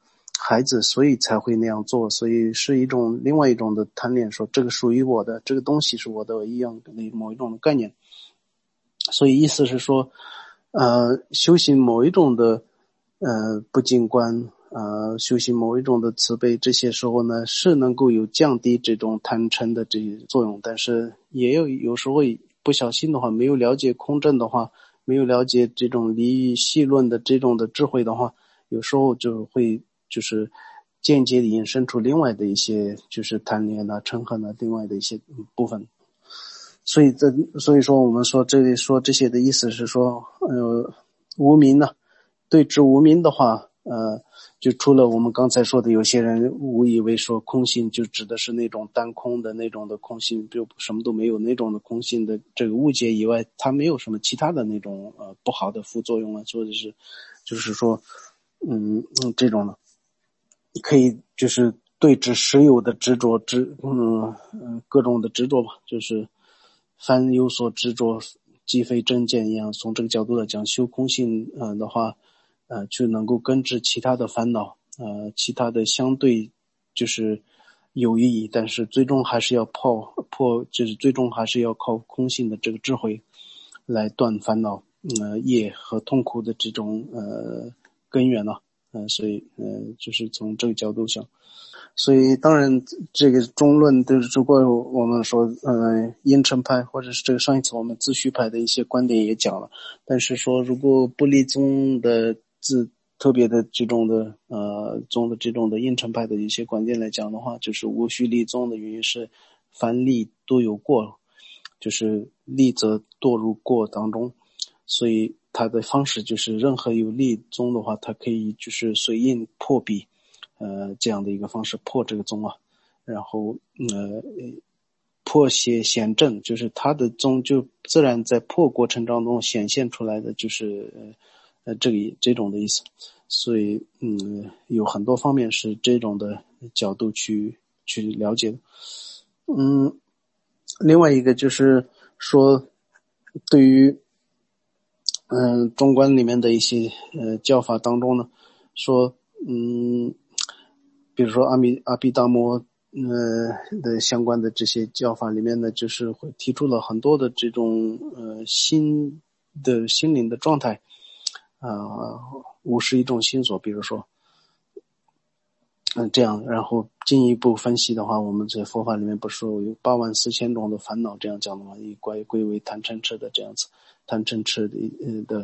孩子，所以才会那样做，所以是一种另外一种的贪恋，说这个属于我的，这个东西是我的一样的某一种的概念。所以意思是说呃修行某一种的呃不净观，呃修行某一种的慈悲，这些时候呢是能够有降低这种贪嗔的这些作用，但是也有有时候不小心的话，没有了解空正的话，没有了解这种离欲细论的这种的智慧的话，有时候就会就是间接的引申出另外的一些就是贪恋啊嗔恨啊另外的一些部分。所以这所以说我们说这里说这些的意思是说呃无明呢，对治无明的话呃就除了我们刚才说的有些人误以为说空性就指的是那种单空的那种的空性，就什么都没有那种的空性的这个误解以外，它没有什么其他的那种呃不好的副作用啊，或者是就是说嗯嗯这种的可以就是对治实有的执着执嗯嗯各种的执着吧，就是凡有所执着即非真见一样，从这个角度来讲，修空性呃的话呃就能够根治其他的烦恼，呃其他的相对就是有意义，但是最终还是要破破就是最终还是要靠空性的这个智慧来断烦恼呃业和痛苦的这种呃根源了、啊、呃所以呃就是从这个角度想。所以当然这个中论就是如果我们说呃阴沉派或者是这个上一次我们自序派的一些观点也讲了，但是说如果不立宗的自特别的这种的呃宗的这种的阴沉派的一些观点来讲的话，就是无需立宗的原因是凡立都有过，就是立则堕入过当中，所以它的方式就是任何有立宗的话，它可以就是随应破彼呃，这样的一个方式破这个宗啊，然后呃破邪显正，就是他的宗就自然在破过程当中显现出来的，就是呃这个这种的意思。所以嗯，有很多方面是这种的角度去去了解的。嗯，另外一个就是说，对于嗯、呃、中观里面的一些呃教法当中呢，说嗯。比如说阿弥阿毗达摩呃的相关的这些教法里面呢，就是会提出了很多的这种呃心的心灵的状态啊、呃，五十一种心所，比如说嗯、呃、这样，然后进一步分析的话，我们在佛法里面不是说有八万四千种的烦恼这样讲的吗？以归归为贪嗔痴的这样子，贪嗔痴的呃的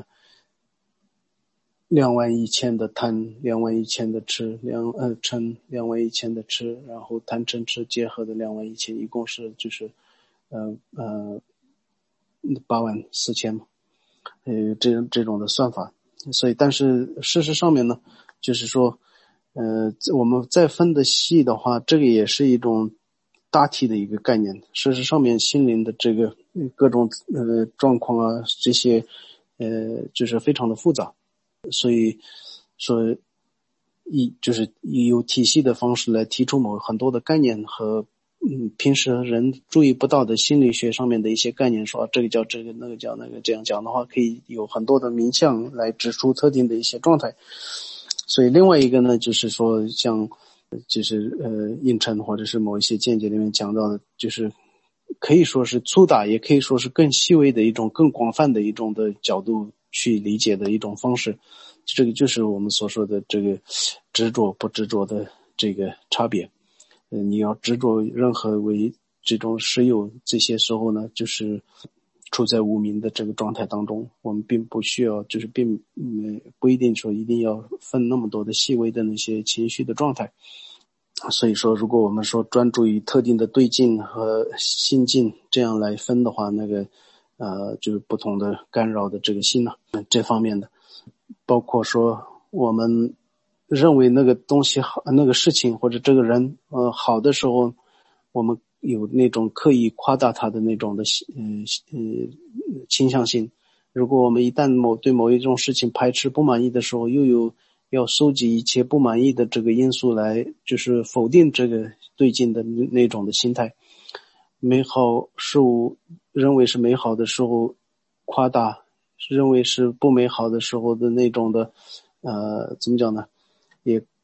两万一千的贪，两万一千的痴，两呃嗔，两万一千的痴，然后贪嗔痴结合的两万一千，一共是就是呃呃八万四千嘛，呃这这种的算法。所以但是事实上面呢，就是说呃我们再分的细的话，这个也是一种大体的一个概念。事实上面心灵的这个各种呃状况啊，这些呃就是非常的复杂。所以说一就是有体系的方式来提出某很多的概念和嗯平时人注意不到的心理学上面的一些概念，说这个叫这个那个叫那个，这样讲的话可以有很多的名相来指出特定的一些状态。所以另外一个呢，就是说像就是呃应成或者是某一些见解里面讲到的，就是可以说是粗打，也可以说是更细微的一种更广泛的一种的角度去理解的一种方式。这个就是我们所说的这个执着不执着的这个差别。呃，你要执着任何为这种实有，这些时候呢，就是处在无明的这个状态当中。我们并不需要，就是并嗯不一定说一定要分那么多的细微的那些情绪的状态。所以说，如果我们说专注于特定的对境和心境这样来分的话，那个呃就是不同的干扰的这个心呢、啊，这方面的。包括说我们认为那个东西好，那个事情或者这个人呃好的时候，我们有那种刻意夸大他的那种的嗯呃倾向性。如果我们一旦某对某一种事情排斥不满意的时候，又有要收集一切不满意的这个因素来就是否定这个对境的那种的心态。美好事物认为是美好的时候夸大，认为是不美好的时候的那种的呃怎么讲呢，也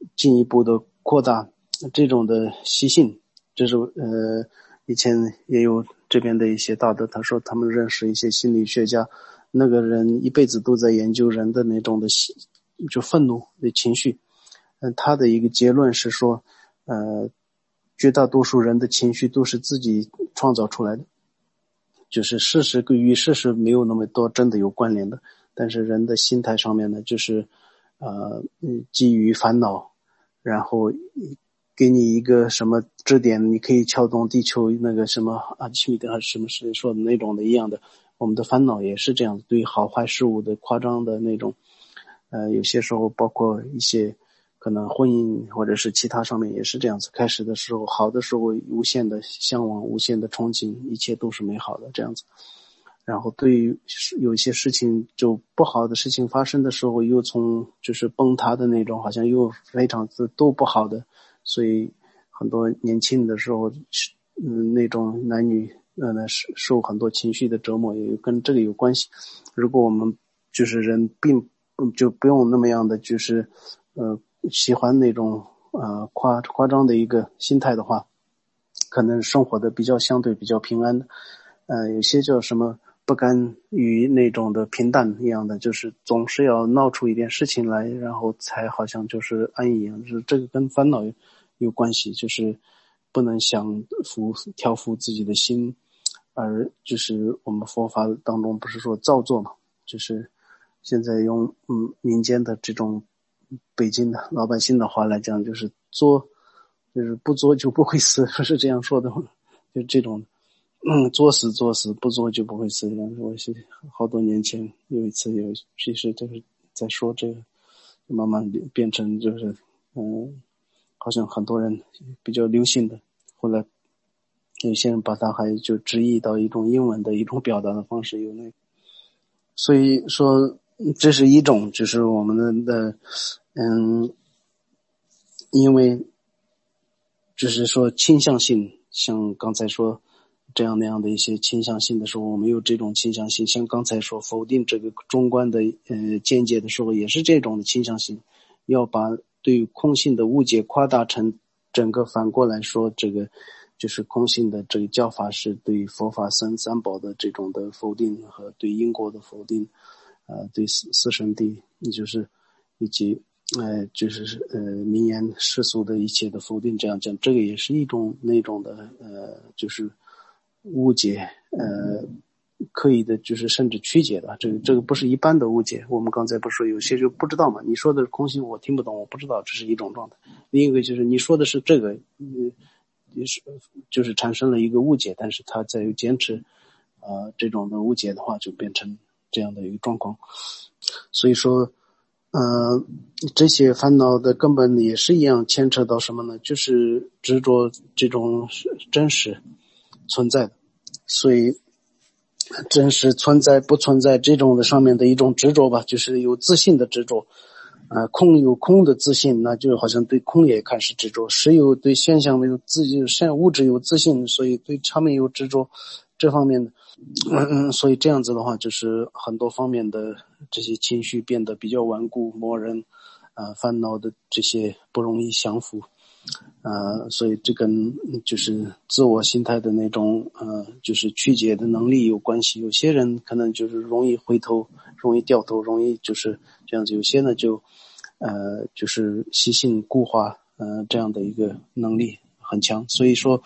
进一步的扩大这种的习性。这是呃以前也有这边的一些大德，他说他们认识一些心理学家，那个人一辈子都在研究人的那种的就愤怒的情绪。嗯、呃，他的一个结论是说，呃，绝大多数人的情绪都是自己创造出来的，就是事实与事实没有那么多真的有关联的，但是人的心态上面呢，就是呃基于烦恼，然后给你一个什么支点，你可以撬动地球那个什么阿基米德还是什么是说的那种的一样的，我们的烦恼也是这样，对好坏事物的夸张的那种，呃，有些时候包括一些可能婚姻或者是其他上面也是这样子，开始的时候好的时候无限的向往，无限的憧憬，一切都是美好的这样子。然后对于有一些事情就不好的事情发生的时候，又从就是崩塌的那种，好像又非常都不好的，所以很多年轻的时候，嗯，那种男女呃受很多情绪的折磨，也跟这个有关系。如果我们就是人并就不用那么样的就是呃喜欢那种呃夸夸张的一个心态的话，可能生活的比较相对比较平安的。呃有些叫什么不甘于那种的平淡一样的，就是总是要闹出一点事情来，然后才好像就是安逸一样，就是这个跟烦恼有有关系，就是不能降服调服自己的心，而就是我们佛法当中不是说造作嘛，就是现在用嗯民间的这种北京的老百姓的话来讲，就是作，就是不作就不会死，不是这样说的吗？就这种嗯，作死作死，不作就不会死。我是好多年前有一次有，其实就是在说这个，慢慢变成就是嗯，好像很多人比较流行的，后来有些人把它还就直译到一种英文的一种表达的方式，有那，所以说这是一种就是我们的嗯，因为就是说倾向性，像刚才说这样那样的一些倾向性的时候，我们有这种倾向性，像刚才说否定这个中观的呃见解的时候，也是这种的倾向性，要把对于空性的误解夸大成整个反过来说，这个就是空性的这个教法是对佛法僧三宝的这种的否定和对因果的否定，呃，对四四圣谛，也就是以及呃，就是呃，名言世俗的一切的否定，这样讲，这个也是一种那种的呃，就是误解，呃，刻意的，就是甚至曲解的，这个这个不是一般的误解。我们刚才不是说有些就不知道嘛？你说的是空性，我听不懂，我不知道，这是一种状态。另一个就是你说的是这个，嗯，也是就是产生了一个误解，但是他在坚持，呃，这种的误解的话，就变成这样的一个状况。所以说。呃，这些烦恼的根本也是一样，牵扯到什么呢？就是执着这种真实存在的，所以真实存在不存在这种的上面的一种执着吧，就是有自信的执着。呃，空有空的自信，那就好像对空也开始执着；实有对现象的有自现物质有自信，所以对他们有执着。这方面的，嗯，所以这样子的话，就是很多方面的这些情绪变得比较顽固、磨人，呃，烦恼的这些不容易降服，呃，所以这跟就是自我心态的那种呃，就是曲解的能力有关系。有些人可能就是容易回头，容易掉头，容易就是这样子；有些呢就呃，就是习性固化，呃，这样的一个能力很强。所以说。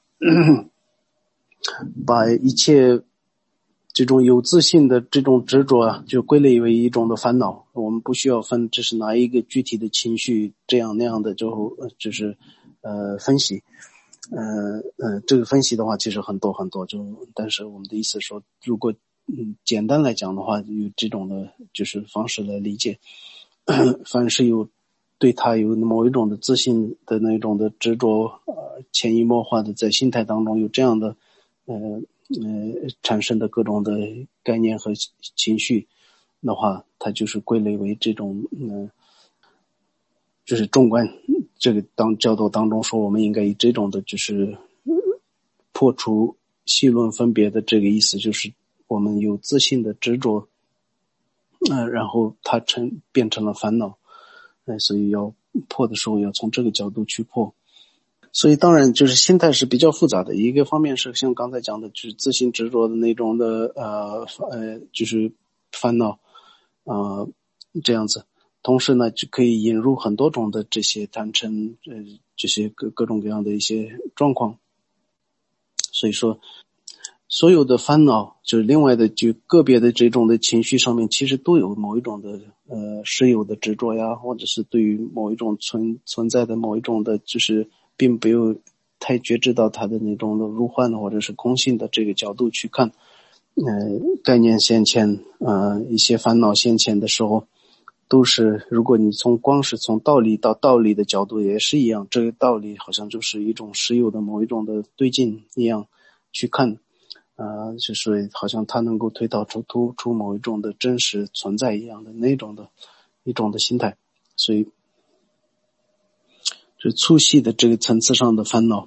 把一切这种有自信的这种执着啊，就归类为一种的烦恼。我们不需要分这是哪一个具体的情绪，这样那样的就就是呃分析。呃呃，这个分析的话其实很多很多，就但是我们的意思说，如果嗯简单来讲的话，有这种的就是方式来理解，凡是有对他有某一种的自信的那种的执着，呃，潜移默化的在心态当中有这样的。呃呃，产生的各种的概念和情绪的话，它就是归类为这种，嗯、呃，就是纵观这个当教导当中说，我们应该以这种的，就是破除细论分别的这个意思，就是我们有自信的执着，呃，然后它成变成了烦恼，呃，所以要破的时候要从这个角度去破。所以当然就是心态是比较复杂的，一个方面是像刚才讲的，就是自信执着的那种的呃呃就是烦恼呃这样子，同时呢就可以引入很多种的这些贪嗔呃这些各各种各样的一些状况。所以说所有的烦恼就是另外的就个别的这种的情绪上面其实都有某一种的呃实有的执着呀，或者是对于某一种存存在的某一种的就是并没有太觉知到它的那种的如幻或者是空性的这个角度去看呃概念现前呃一些烦恼现前的时候，都是如果你从光是从道理到道理的角度也是一样，这个道理好像就是一种实有的某一种的对境一样去看呃就是好像它能够推导出突出某一种的真实存在一样的那种的一种的心态。所以是粗细的这个层次上的烦恼，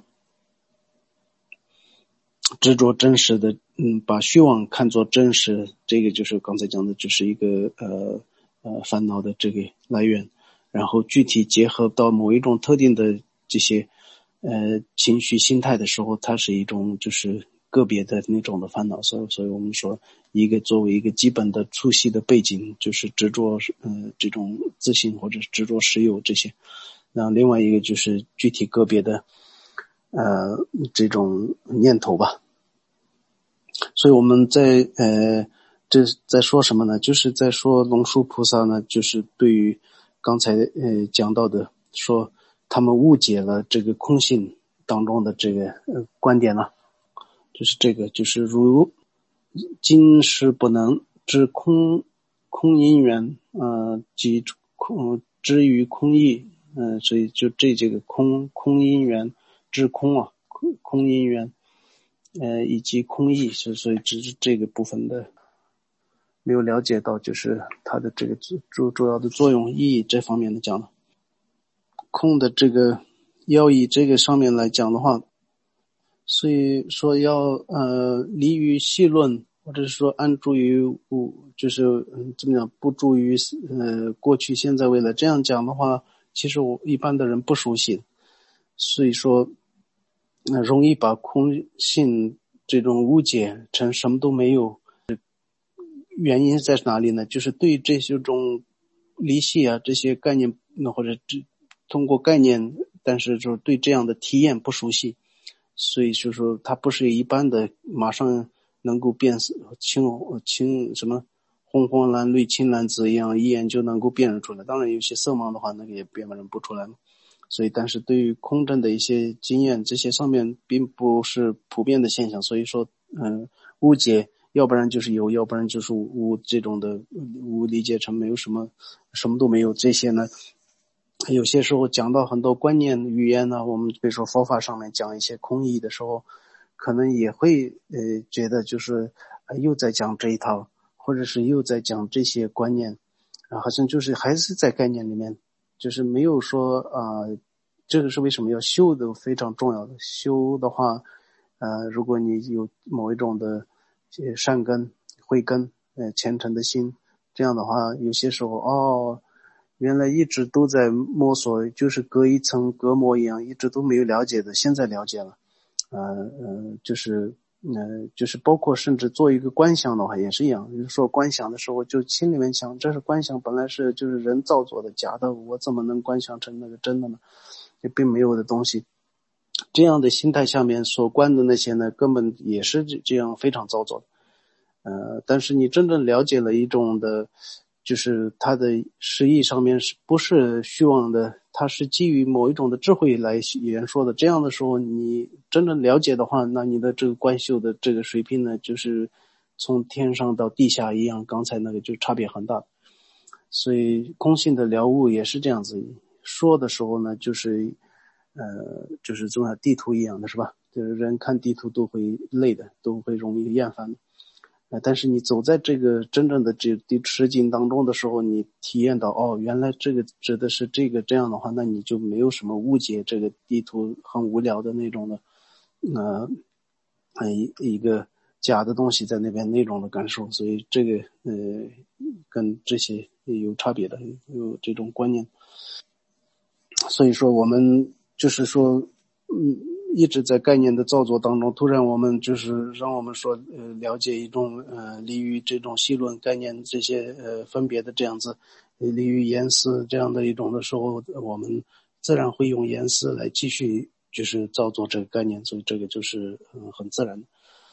执着真实的嗯，把虚妄看作真实，这个就是刚才讲的就是一个呃呃烦恼的这个来源，然后具体结合到某一种特定的这些呃情绪心态的时候，它是一种就是个别的那种的烦恼。所以所以我们说一个作为一个基本的粗细的背景，就是执着呃这种自信或者是执着实有这些，那另外一个就是具体个别的呃这种念头吧。所以我们在呃这在说什么呢，就是在说龙树菩萨呢，就是对于刚才呃讲到的说他们误解了这个空性当中的这个呃观点呢，就是这个就是如今是不能知空空因缘呃即空知于空义嗯、呃，所以就这这个空空因缘知空啊空空因缘呃以及空义，所以只是这个部分的没有了解到，就是它的这个主主要的作用意义这方面的讲了。空的这个要义这个上面来讲的话，所以说要呃离于细论，或者是说安住于物，就是嗯怎么讲不住于呃过去现在未来，这样讲的话其实我一般的人不熟悉，所以说那、呃、容易把空性这种误解成什么都没有。原因在哪里呢？就是对这些种离系啊这些概念，或者通过概念，但是就是对这样的体验不熟悉，所以就是说它不是一般的马上能够辨识青青什么红黄蓝绿青蓝紫一样一眼就能够辨认出来。当然有些色盲的话那个也辨认不出来嘛。所以但是对于空证的一些经验，这些上面并不是普遍的现象，所以说嗯误解要不然就是有，要不然就是无，这种的无理解成没有什么什么都没有。这些呢有些时候讲到很多观念语言呢，我们比如说佛法上面讲一些空义的时候，可能也会呃觉得就是呃又在讲这一套，或者是又在讲这些观念，啊好像就是还是在概念里面，就是没有说啊、呃、这个是为什么要修的非常重要的。修的话呃如果你有某一种的善根慧根呃虔诚的心，这样的话有些时候哦原来一直都在摸索，就是隔一层隔膜一样，一直都没有了解的，现在了解了。呃呃就是呃就是包括甚至做一个观想的话也是一样，就是说观想的时候就心里面想，这是观想本来是就是人造作的假的，我怎么能观想成那个真的呢？也并没有的东西。这样的心态下面所观的那些呢，根本也是这样非常造作的。呃，但是你真正了解了一种的就是它的实义上面是不是虚妄的，它是基于某一种的智慧来言说的，这样的时候你真正了解的话，那你的这个观修的这个水平呢，就是从天上到地下一样，刚才那个就差别很大。所以空性的了悟也是这样子说的时候呢，就是呃就是就像地图一样的是吧，就是人看地图都会累的，都会容易厌烦的。但是你走在这个真正的这实境当中的时候，你体验到哦，原来这个指的是这个，这样的话，那你就没有什么误解这个地图很无聊的那种的呃一一个假的东西在那边那种的感受。所以这个呃跟这些有差别的，有这种观念。 所以说我们就是说嗯一直在概念的造作当中，突然我们就是让我们说呃了解一种呃离于这种细论概念这些呃分别的这样子离于言辞这样的一种的时候，我们自然会用言辞来继续就是造作这个概念，所以这个就是嗯很自然的。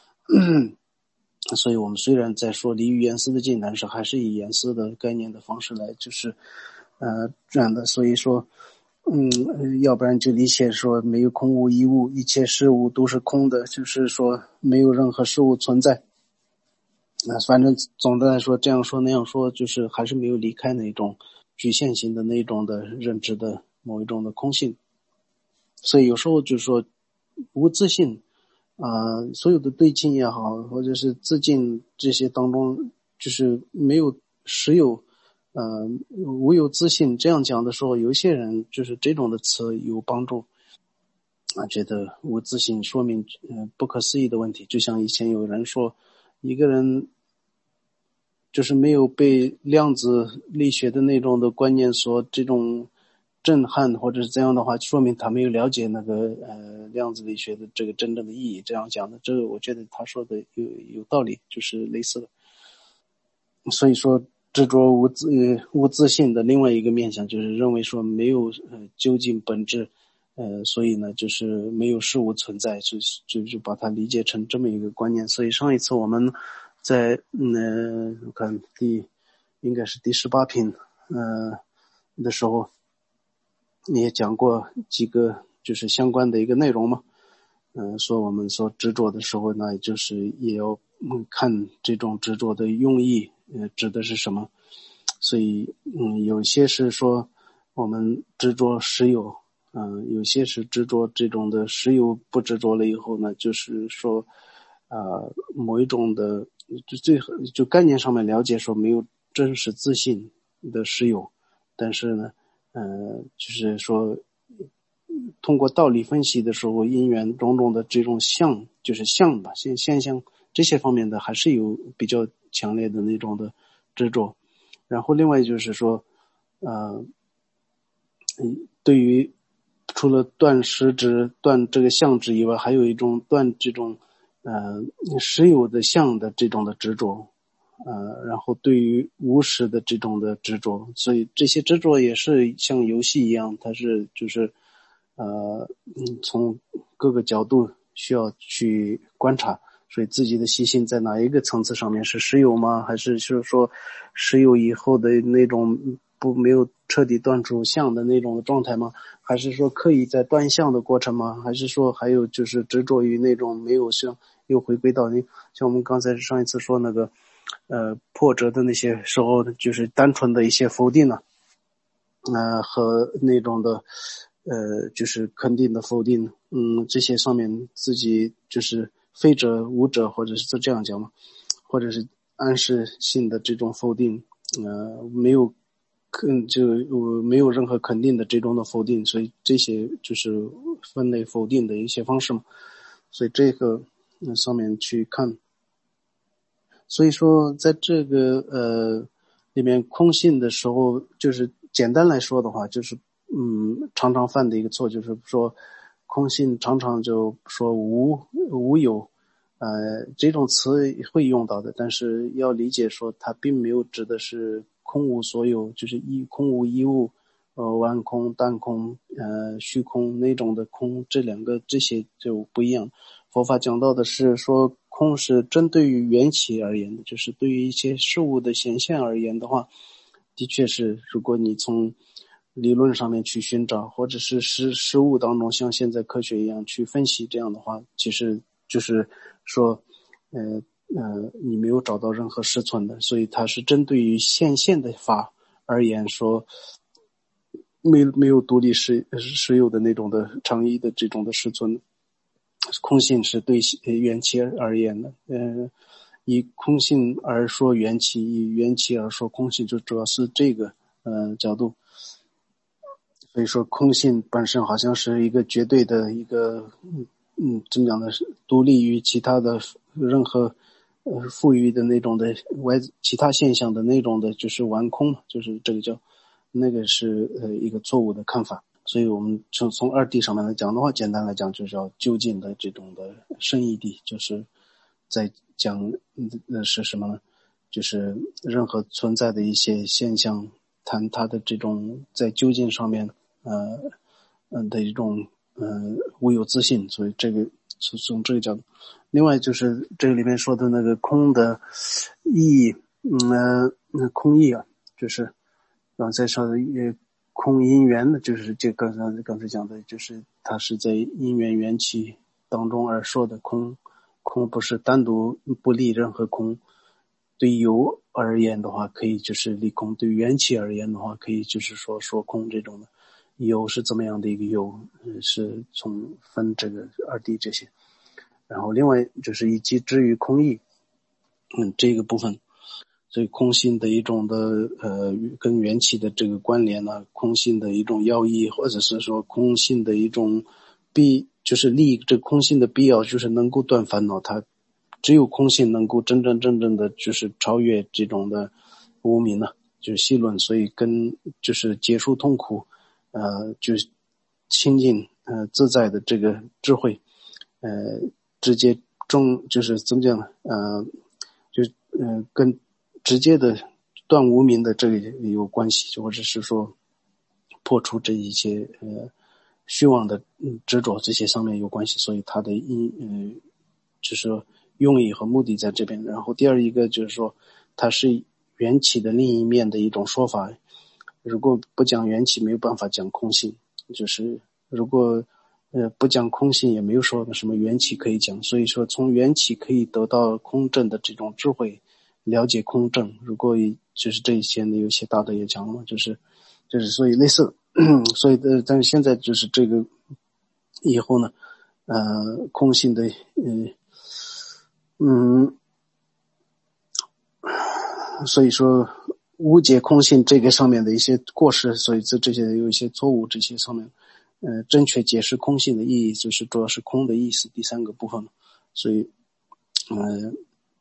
所以我们虽然在说离于言辞的境，但是还是以言辞的概念的方式来就是呃这样的。所以说嗯，要不然就理解说没有空无一物，一切事物都是空的，就是说没有任何事物存在。那反正总的来说这样说那样说，就是还是没有离开那种局限性的那种的认知的某一种的空性。所以有时候就是说无自性啊、呃，所有的对境也好，或者是自境这些当中，就是没有实有呃，无有自信这样讲的时候，有一些人就是这种的词有帮助啊，觉得无自信说明呃不可思议的问题。就像以前有人说，一个人就是没有被量子力学的那种的观念所这种震撼，或者是这样的话，说明他没有了解那个呃量子力学的这个真正的意义。这样讲的，这个我觉得他说的有有道理，就是类似的。所以说执着无自呃无自信的另外一个面向，就是认为说没有呃究竟本质，呃所以呢就是没有事物存在，就就就把它理解成这么一个观念。所以上一次我们在嗯我看第应该是第十八篇呃的时候，你也讲过几个就是相关的一个内容嘛。嗯、呃，说我们所执着的时候呢，就是也要嗯看这种执着的用意，呃，指的是什么。所以，嗯，有些是说我们执着实有，嗯、呃，有些是执着这种的实有不执着了以后呢，就是说，呃，某一种的就最就概念上面了解说没有真实自信的实有，但是呢，呃，就是说。通过道理分析的时候，因缘种种的这种相，就是相吧，现现象这些方面的还是有比较强烈的那种的执着。然后另外就是说，呃，对于除了断实质、断这个相质以外，还有一种断这种呃实有的相的这种的执着。呃，然后对于无实的这种的执着，所以这些执着也是像游戏一样，它是就是呃，嗯，从各个角度需要去观察，所以自己的习性在哪一个层次上面是实有吗？还是就是说实有以后的那种不没有彻底断除相的那种的状态吗？还是说刻意在断相的过程吗？还是说还有就是执着于那种没有相，又回归到那像我们刚才上一次说那个呃破折的那些时候，就是单纯的一些否定了、啊，呃和那种的呃就是肯定的否定，嗯，这些上面自己就是非者无者，或者是这样讲嘛，或者是暗示性的这种否定，呃没有肯就呃没有任何肯定的这种的否定，所以这些就是分类否定的一些方式嘛，所以这个呃上面去看。所以说在这个呃里面空性的时候，就是简单来说的话，就是嗯常常犯的一个错，就是说空性常常就说无无有，呃这种词会用到的，但是要理解说它并没有指的是空无所有，就是一空无一物，呃完空淡空呃虚空那种的空，这两个这些就不一样。佛法讲到的是说空是针对于缘起而言的，就是对于一些事物的显现而言的话，的确是如果你从理论上面去寻找，或者是实实物当中像现在科学一样去分析，这样的话其实就是说呃呃你没有找到任何实存的，所以它是针对于现现的法而言说没没有独立实实有的那种的常义的这种的实存。空性是对缘起而言的，呃，以空性而说缘起，以缘起而说空性，就主要是这个呃角度。所以说空性本身好像是一个绝对的一个嗯嗯怎么讲呢，独立于其他的任何呃赋予的那种的外其他现象的那种的就是完空嘛，就是这个叫那个是呃一个错误的看法。 所以我们从从二谛上面来讲的话，简单来讲就是要就近的这种的深义谛，就是在讲呃是什么呢？就是任何存在的一些现象，谈它的这种在究竟上面呃嗯的一种呃无有自信，所以这个从从这个角度。另外就是这个里面说的那个空的意义，嗯呃空义啊，就是刚才说的呃空因缘的，就是这刚才刚才讲的，就是它是在因缘缘起当中而说的空，空不是单独不立任何空。对有而言的话，可以就是立空；对缘起而言的话，可以就是说说空这种的。有是怎么样的一个有，是从分这个二谛这些。然后另外就是以及之于空义，嗯，这个部分。所以空性的一种的呃跟缘起的这个关联呢、啊，空性的一种要义，或者是说空性的一种必就是立这空性的必要，就是能够断烦恼，它只有空性能够真真正正的就是超越这种的无明呢、啊，就是细论，所以跟就是结束痛苦，呃，就是清净呃自在的这个智慧，呃，直接中就是怎么讲呢？呃，就呃跟直接的断无明的这个有关系，或者是说破除这一些呃虚妄的执着这些上面有关系，所以它的因呃就是说用意和目的在这边。然后第二一个就是说它是缘起的另一面的一种说法，如果不讲缘起没有办法讲空性，就是如果呃不讲空性也没有说什么缘起可以讲，所以说从缘起可以得到空正的这种智慧，了解空正。如果就是这一些呢，有些大的也讲了，就是就是所以类似所以的但是现在就是这个以后呢呃空性的呃嗯所以说误解空性这个上面的一些过失，所以这这些有一些错误，这些上面呃正确解释空性的意义，就是主要是空的意思第三个部分。所以呃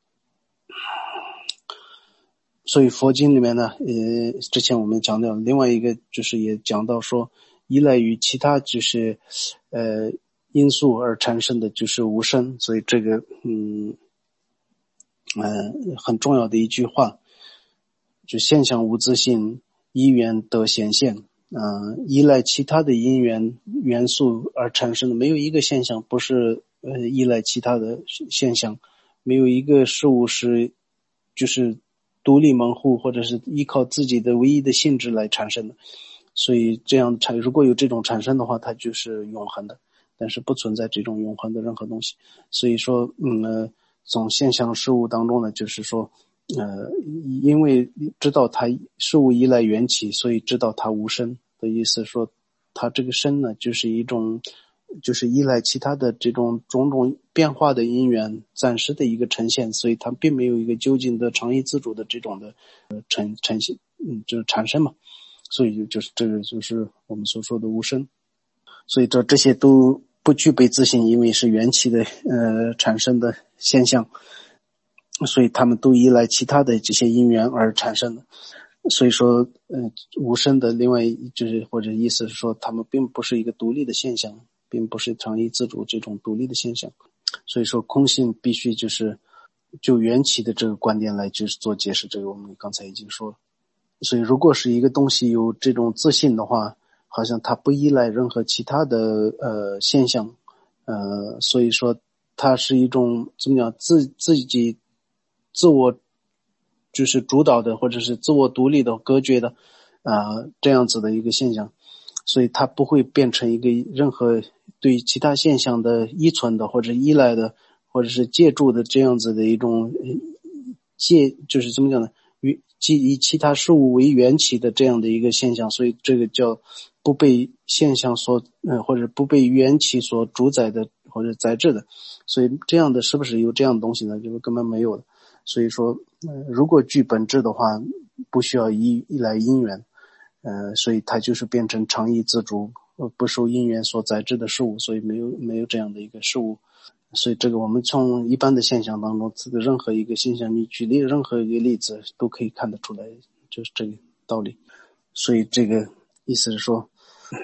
所以佛经里面呢呃之前我们讲到另外一个就是也讲到说依赖于其他就是呃因素而产生的就是无生，所以这个嗯呃很重要的一句话，就现象无自性，因缘得显现。呃，依赖其他的因缘元素而产生的，没有一个现象不是呃依赖其他的现象，没有一个事物是就是独立门户或者是依靠自己的唯一的性质来产生的。所以这样产如果有这种产生的话，它就是永恒的，但是不存在这种永恒的任何东西。所以说嗯、呃、从现象事物当中呢，就是说呃，因为知道它事物依赖缘起，所以知道它无生的意思，说它这个生呢，就是一种就是依赖其他的这种种种变化的因缘暂时的一个呈现，所以它并没有一个究竟的常依自主的这种的呃呈呈现，嗯，就是产生嘛。所以就是这个就是我们所说的无生。所以这这些都不具备自性，因为是缘起的呃产生的现象，所以他们都依赖其他的这些因缘而产生的。所以说呃无生的另外就是或者意思是说他们并不是一个独立的现象，并不是常依自主这种独立的现象。所以说空性必须就是就缘起的这个观点来就是做解释，这个我们刚才已经说了。所以如果是一个东西有这种自信的话，好像它不依赖任何其他的呃现象，呃所以说它是一种怎么讲自自己自我就是主导的或者是自我独立的隔绝的啊、呃、这样子的一个现象。所以它不会变成一个任何对其他现象的依存的或者依赖的或者是借助的这样子的一种借就是怎么讲呢以其他事物为缘起的这样的一个现象，所以这个叫不被现象所呃或者不被缘起所主宰的或者宰制的。所以这样的是不是有这样的东西呢？就是根本没有的。所以说呃如果具本质的话，不需要依依赖因缘，呃所以它就是变成常依自主呃不受因缘所宰制的事物，所以没有没有这样的一个事物。所以这个我们从一般的现象当中，这个任何一个现象，你举例任何一个例子都可以看得出来，就是这个道理。所以这个意思是说，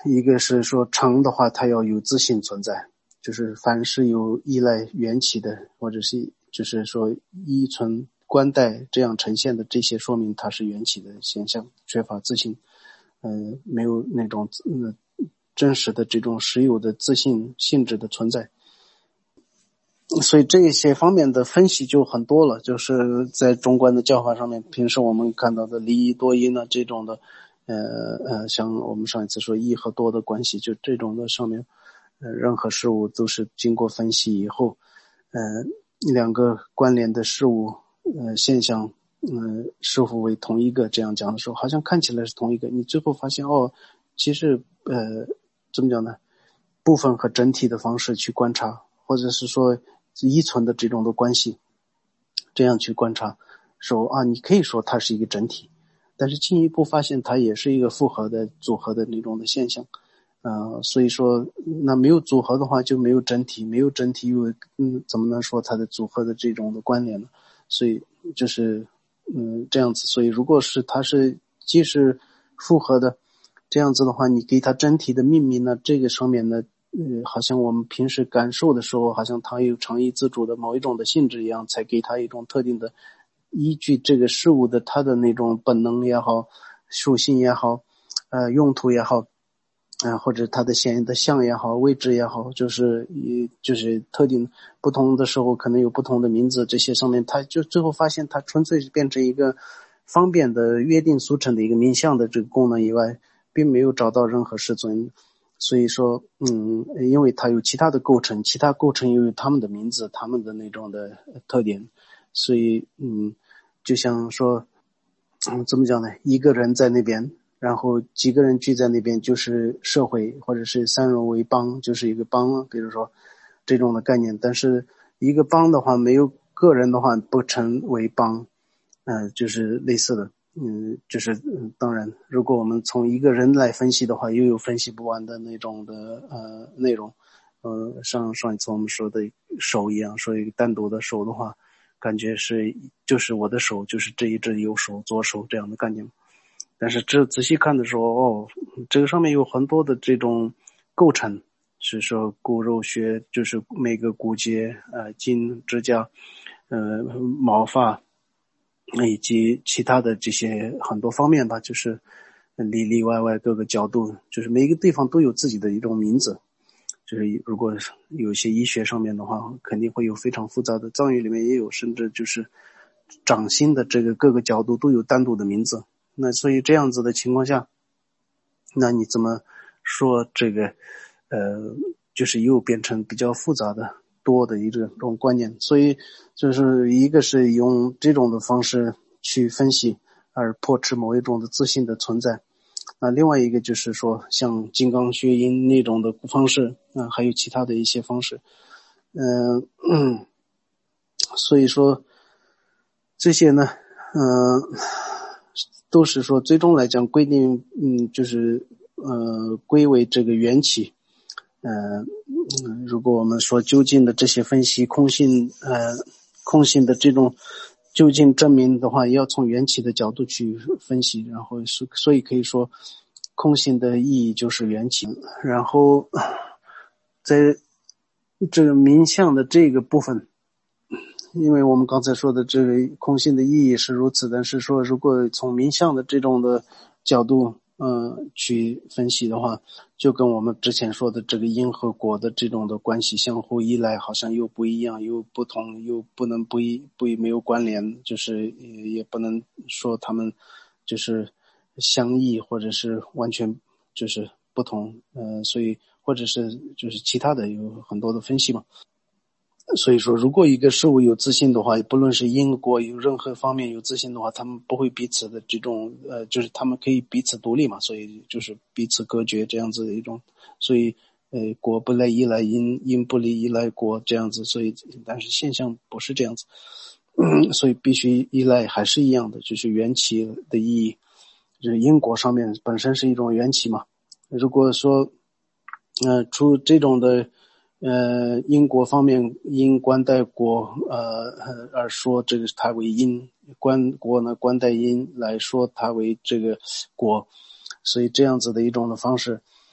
一个是说成的话，它要有自性存在，就是凡是有依赖缘起的，或者是就是说依存观待这样呈现的，这些说明它是缘起的现象，缺乏自性，呃，没有那种呃真实的这种实有的自性性质的存在。所以这些方面的分析就很多了，就是在中观的教法上面，平时我们看到的离一多一呢这种的，呃呃，像我们上一次说一和多的关系，就这种的上面，呃，任何事物都是经过分析以后，呃，两个关联的事物，呃，现象，呃，是否为同一个，这样讲的时候，好像看起来是同一个，你最后发现哦，其实呃，怎么讲呢？部分和整体的方式去观察，或者是说依存的这种的关系，这样去观察，说啊，你可以说它是一个整体，但是进一步发现它也是一个复合的组合的那种的现象，呃，所以说那没有组合的话就没有整体，没有整体又嗯怎么能说它的组合的这种的关联呢？所以就是嗯这样子，所以如果是它是既是复合的，这样子的话，你给它整体的命名呢，这个上面呢。呃，好像我们平时感受的时候，好像它有常依自主的某一种的性质一样，才给它一种特定的依据这个事物的它的那种本能也好，属性也好，呃，用途也好，呃，或者它的显的相也好，位置也好，就是以就是特定不同的时候可能有不同的名字，这些上面它就最后发现它纯粹是变成一个方便的约定俗成的一个名相的这个功能以外，并没有找到任何实存。所以说嗯，因为它有其他的构成，其他构成又有他们的名字，他们的那种的特点，所以嗯，就像说嗯，怎么讲呢，一个人在那边，然后几个人聚在那边就是社会，或者是三人为帮，就是一个帮，比如说这种的概念。但是一个帮的话，没有个人的话不成为帮，呃，就是类似的。嗯，就是嗯，当然，如果我们从一个人来分析的话，又有分析不完的那种的呃内容。呃，上上一次我们说的手一样，说一个单独的手的话，感觉是就是我的手就是这一只右手左手这样的概念。但是这仔细看的时候，哦，这个上面有很多的这种构成，是说骨肉血，就是每个骨节、呃筋、指甲、呃毛发。以及其他的这些很多方面吧，就是里里外外各个角度，就是每一个地方都有自己的一种名字。就是如果有些医学上面的话，肯定会有非常复杂的，藏语里面也有，甚至就是掌心的这个各个角度都有单独的名字。那所以这样子的情况下，那你怎么说这个呃就是又变成比较复杂的多的一个这种观念。所以就是一个是用这种的方式去分析而破斥某一种的自信的存在，那另外一个就是说像金刚血音那种的方式，嗯，还有其他的一些方式。嗯、呃、所以说这些呢嗯、呃、都是说最终来讲规定嗯就是呃归为这个缘起。呃，如果我们说究竟的这些分析空性，呃，空性的这种究竟证明的话，也要从缘起的角度去分析，然后所以可以说空性的意义就是缘起。然后在这个名相的这个部分，因为我们刚才说的这个空性的意义是如此，但是说如果从名相的这种的角度呃，去分析的话，就跟我们之前说的这个因和果的这种的关系相互依赖，好像又不一样，又不同，又不能不一不没有关联，就是也也不能说他们就是相异，或者是完全就是不同，呃，所以或者是就是其他的有很多的分析嘛。所以说如果一个事物有自信的话，不论是因果有任何方面有自信的话，他们不会彼此的这种呃就是他们可以彼此独立嘛，所以就是彼此隔绝这样子的一种，所以呃果不来依赖因，因不离依赖果这样子，所以但是现象不是这样子。嗯，所以必须依赖还是一样的，就是缘起的意义，就是因果上面本身是一种缘起嘛。如果说呃出这种的呃，因果方面因观待果，呃，而说这个它为因，观果呢观待因来说它为这个果，所以这样子的一种的方式，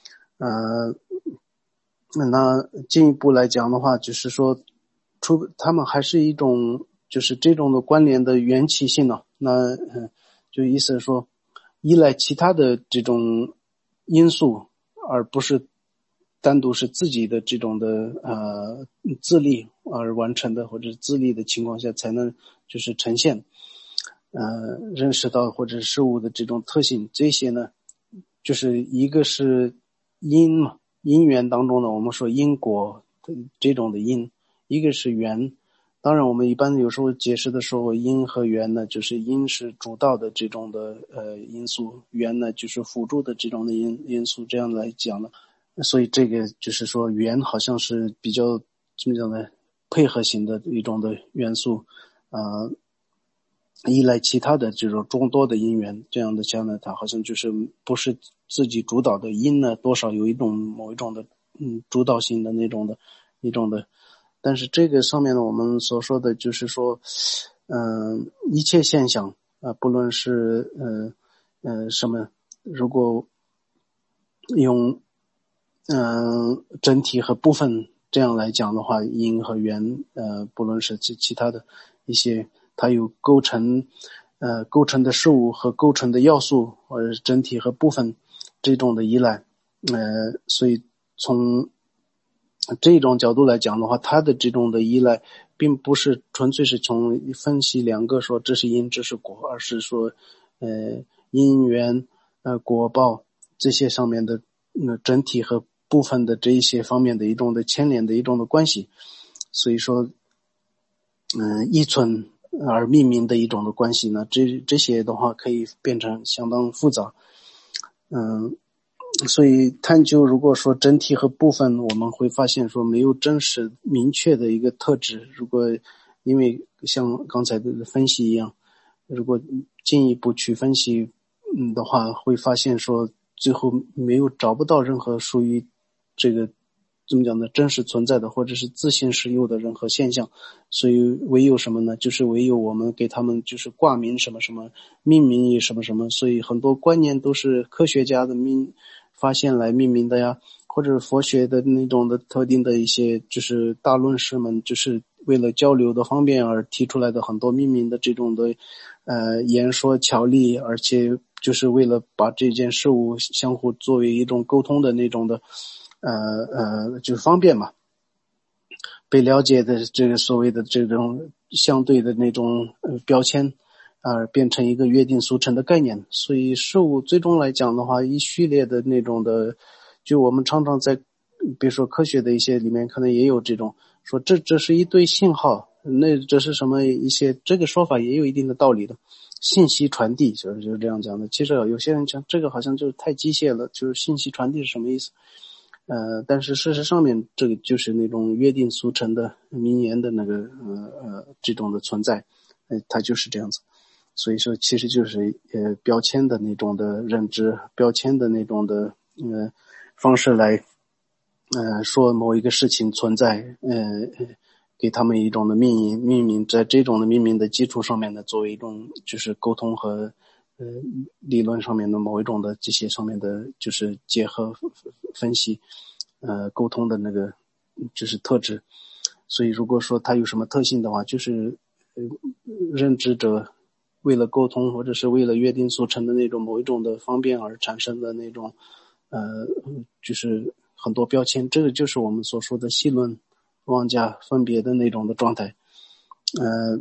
呃，那进一步来讲的话，就是说，除他们还是一种就是这种的关联的缘起性呢、啊。那嗯，就意思是说，依赖其他的这种因素，而不是单独是自己的这种的呃自力而完成的，或者自力的情况下才能就是呈现呃认识到或者事物的这种特性。这些呢，就是一个是因嘛，因缘当中呢，我们说因果这种的因，一个是缘。当然我们一般有时候解释的时候，因和缘呢，就是因是主导的这种的呃因素，缘呢就是辅助的这种的因因素，这样来讲呢，所以这个就是说缘好像是比较怎么讲呢，配合型的一种的元素，呃依赖其他的这种众多的因缘，这样的讲呢，它好像就是不是自己主导的，因呢多少有一种某一种的嗯主导性的那种的一种的。但是这个上面呢，我们所说的就是说嗯、呃、一切现象啊、呃，不论是呃呃什么，如果用嗯、呃整体和部分这样来讲的话，因和缘呃不论是其其他的一些它有构成呃构成的事物和构成的要素，或者是整体和部分这种的依赖，呃所以从这种角度来讲的话，它的这种的依赖并不是纯粹是从分析两个说这是因这是果，而是说呃因缘呃果报这些上面的呃整体和部分的这一些方面的一种的牵连的一种的关系。所以说嗯、呃依存而命名的一种的关系呢，这这些的话可以变成相当复杂。嗯所以探究如果说整体和部分，我们会发现说没有真实明确的一个特质。如果因为像刚才的分析一样，如果进一步去分析嗯的话，会发现说最后没有找不到任何属于这个怎么讲呢真实存在的或者是自行实有的任何现象。所以唯有什么呢，就是唯有我们给他们就是挂名什么什么，命名于什么什么。所以很多观念都是科学家的命发现来命名的呀，或者佛学的那种的特定的一些就是大论师们就是为了交流的方便而提出来的很多命名的这种的呃言说巧丽，而且就是为了把这件事物相互作为一种沟通的那种的呃呃就是方便嘛，被了解的这个所谓的这种相对的那种呃标签而、呃、变成一个约定俗成的概念。所以事物最终来讲的话，一系列的那种的，就我们常常在比如说科学的一些里面可能也有这种说这这是一对信号，那这是什么一些，这个说法也有一定的道理的，信息传递就是就是这样讲的。其实有些人讲这个好像就是太机械了，就是信息传递是什么意思，呃，但是事实上面这个就是那种约定俗成的名言的那个呃呃这种的存在，呃，它就是这样子。所以说其实就是呃标签的那种的认知，标签的那种的呃方式来呃说某一个事情存在，呃给他们一种的命名命名，在这种的命名的基础上面呢，作为一种就是沟通和呃理论上面的某一种的这些上面的就是结合分析呃沟通的那个就是特质。所以如果说它有什么特性的话，就是呃认知者为了沟通或者是为了约定俗成的那种某一种的方便而产生的那种呃就是很多标签，这个就是我们所说的细论妄加分别的那种的状态。呃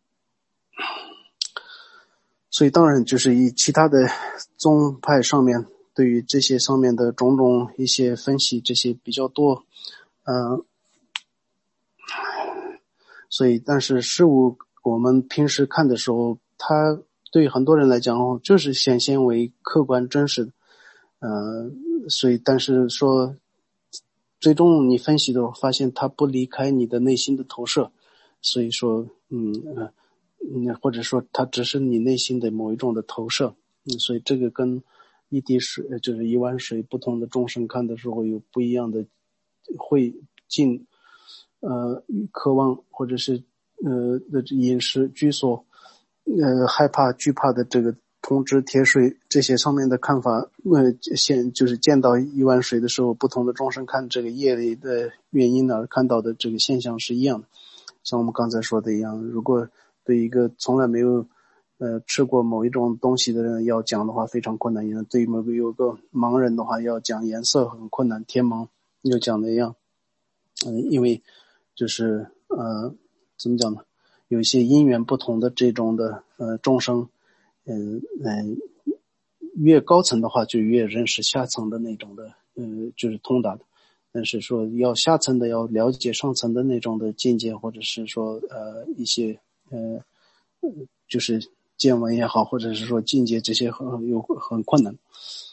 所以当然就是以其他的宗派上面对于这些上面的种种一些分析，这些比较多，呃所以但是事物我们平时看的时候，它对很多人来讲就是显现为客观真实的，呃所以但是说最终你分析的发现它不离开你的内心的投射。所以说嗯呃嗯或者说它只是你内心的某一种的投射。嗯所以这个跟一滴水就是一碗水不同的众生看的时候有不一样的会进呃渴望或者是呃的饮食居所呃害怕惧怕的这个铜枝铁水这些上面的看法，呃，现就是见到一碗水的时候，不同的众生看这个业力的原因而看到的这个现象是一样的。像我们刚才说的一样，如果对一个从来没有呃吃过某一种东西的人要讲的话非常困难，因为对于某个有个盲人的话要讲颜色很困难，天盲又讲的一样。嗯、呃，因为就是呃怎么讲呢，有一些因缘不同的这种的呃众生，嗯嗯、呃，越高层的话就越认识下层的那种的呃就是通达的，但是说要下层的要了解上层的那种的境界，或者是说呃一些呃就是见闻也好，或者是说境界，这些很有很困难。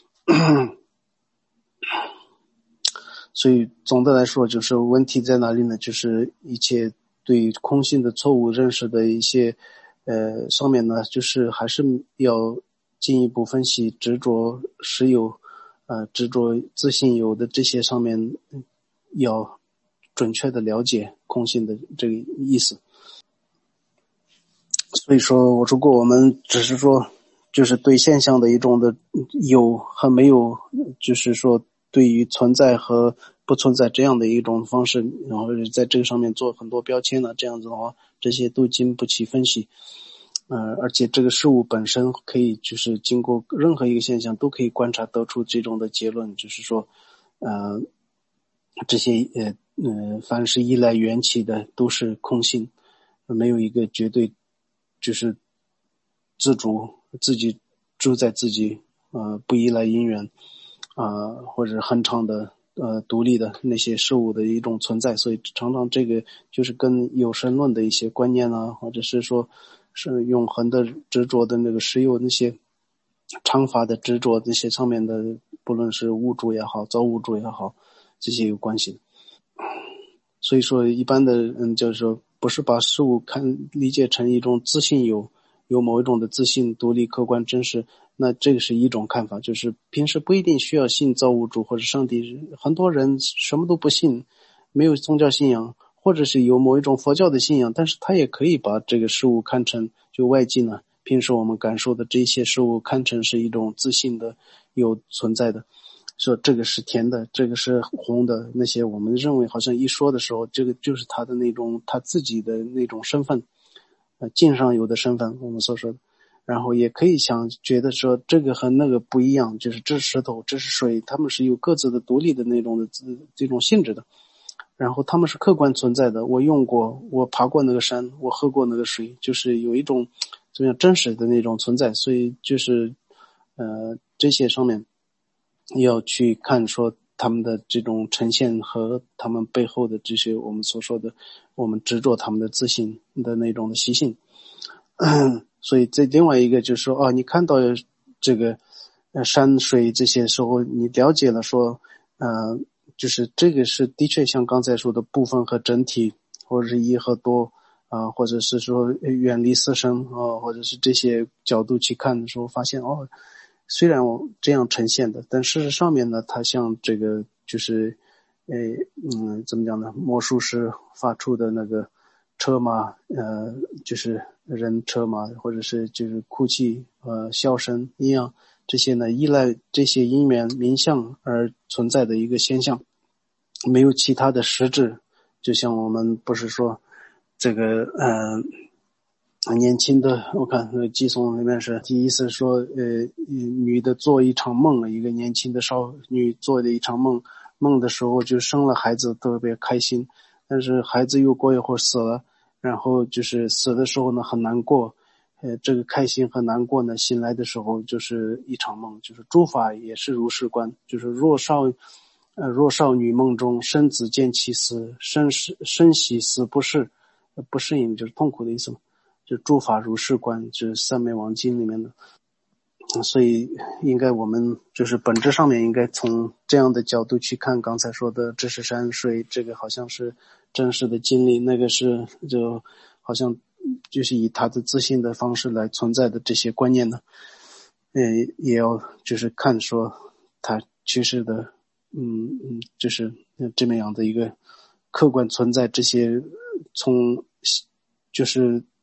所以总的来说，就是问题在哪里呢？就是一切对空性的错误认识的一些呃上面呢，就是还是要进一步分析执着实有呃执着自信有的这些上面，要准确的了解空性的这个意思。所以说如果我们只是说就是对现象的一种的有和没有，就是说对于存在和不存在这样的一种方式，然后在这个上面做很多标签了，这样子的话这些都经不起分析。呃，而且这个事物本身可以就是经过任何一个现象都可以观察得出这种的结论，就是说呃这些呃呃凡是依赖缘起的都是空性，没有一个绝对就是自主自己住在自己呃不依赖因缘啊、呃、或者恒常的呃独立的那些事物的一种存在。所以常常这个就是跟有神论的一些观念啊，或者是说是永恒的执着的那个实有那些常法的执着这些上面的，不论是物主也好造物主也好，这些有关系。所以说一般的人就是说不是把事物看理解成一种自信有有某一种的自信独立客观真实，那这个是一种看法，就是平时不一定需要信造物主或者上帝，很多人什么都不信，没有宗教信仰，或者是有某一种佛教的信仰，但是他也可以把这个事物看成就外境呢，平时我们感受的这些事物看成是一种自信的有存在的，说这个是甜的，这个是红的，那些我们认为好像一说的时候，这个就是他的那种他自己的那种身份，呃，境上有的身份，我们所说的。然后也可以想觉得说这个和那个不一样，就是这是石头，这是水，他们是有各自的独立的那种的这种性质的。然后他们是客观存在的，我用过，我爬过那个山，我喝过那个水，就是有一种怎么样真实的那种存在。所以就是呃这些上面要去看说他们的这种呈现和他们背后的这些我们所说的我们执着他们的自信的那种的习性。所以这另外一个就是说哦，你看到这个呃山水这些时候，你了解了说呃就是这个是的确像刚才说的部分和整体，或者是一和多啊、呃，或者是说远离四生啊、呃，或者是这些角度去看的时候，发现哦，虽然我这样呈现的，但事实上面呢，它像这个就是呃嗯怎么讲呢，魔术师发出的那个车马呃就是人车马，或者是就是哭泣呃笑声一样，这些呢依赖这些因缘名相而存在的一个现象，没有其他的实质。就像我们不是说这个呃年轻的，我看那个寄送里面是第一次说呃女的做一场梦，一个年轻的少女做的一场梦，梦的时候就生了孩子特别开心，但是孩子又过一会儿死了，然后就是死的时候呢很难过，呃这个开心和难过呢醒来的时候就是一场梦，就是诸法也是如是观，就是若少呃若少女梦中生子见其死，生死生喜死不适，不适应就是痛苦的意思嘛，就诸法如是观，就是三昧王经里面的。所以应该我们就是本质上面应该从这样的角度去看刚才说的知识山水，这个好像是真实的经历，那个是就好像就是以他的自信的方式来存在的这些观念呢，呃也要就是看说他趋势的嗯嗯就是这么样的一个客观存在，这些从就是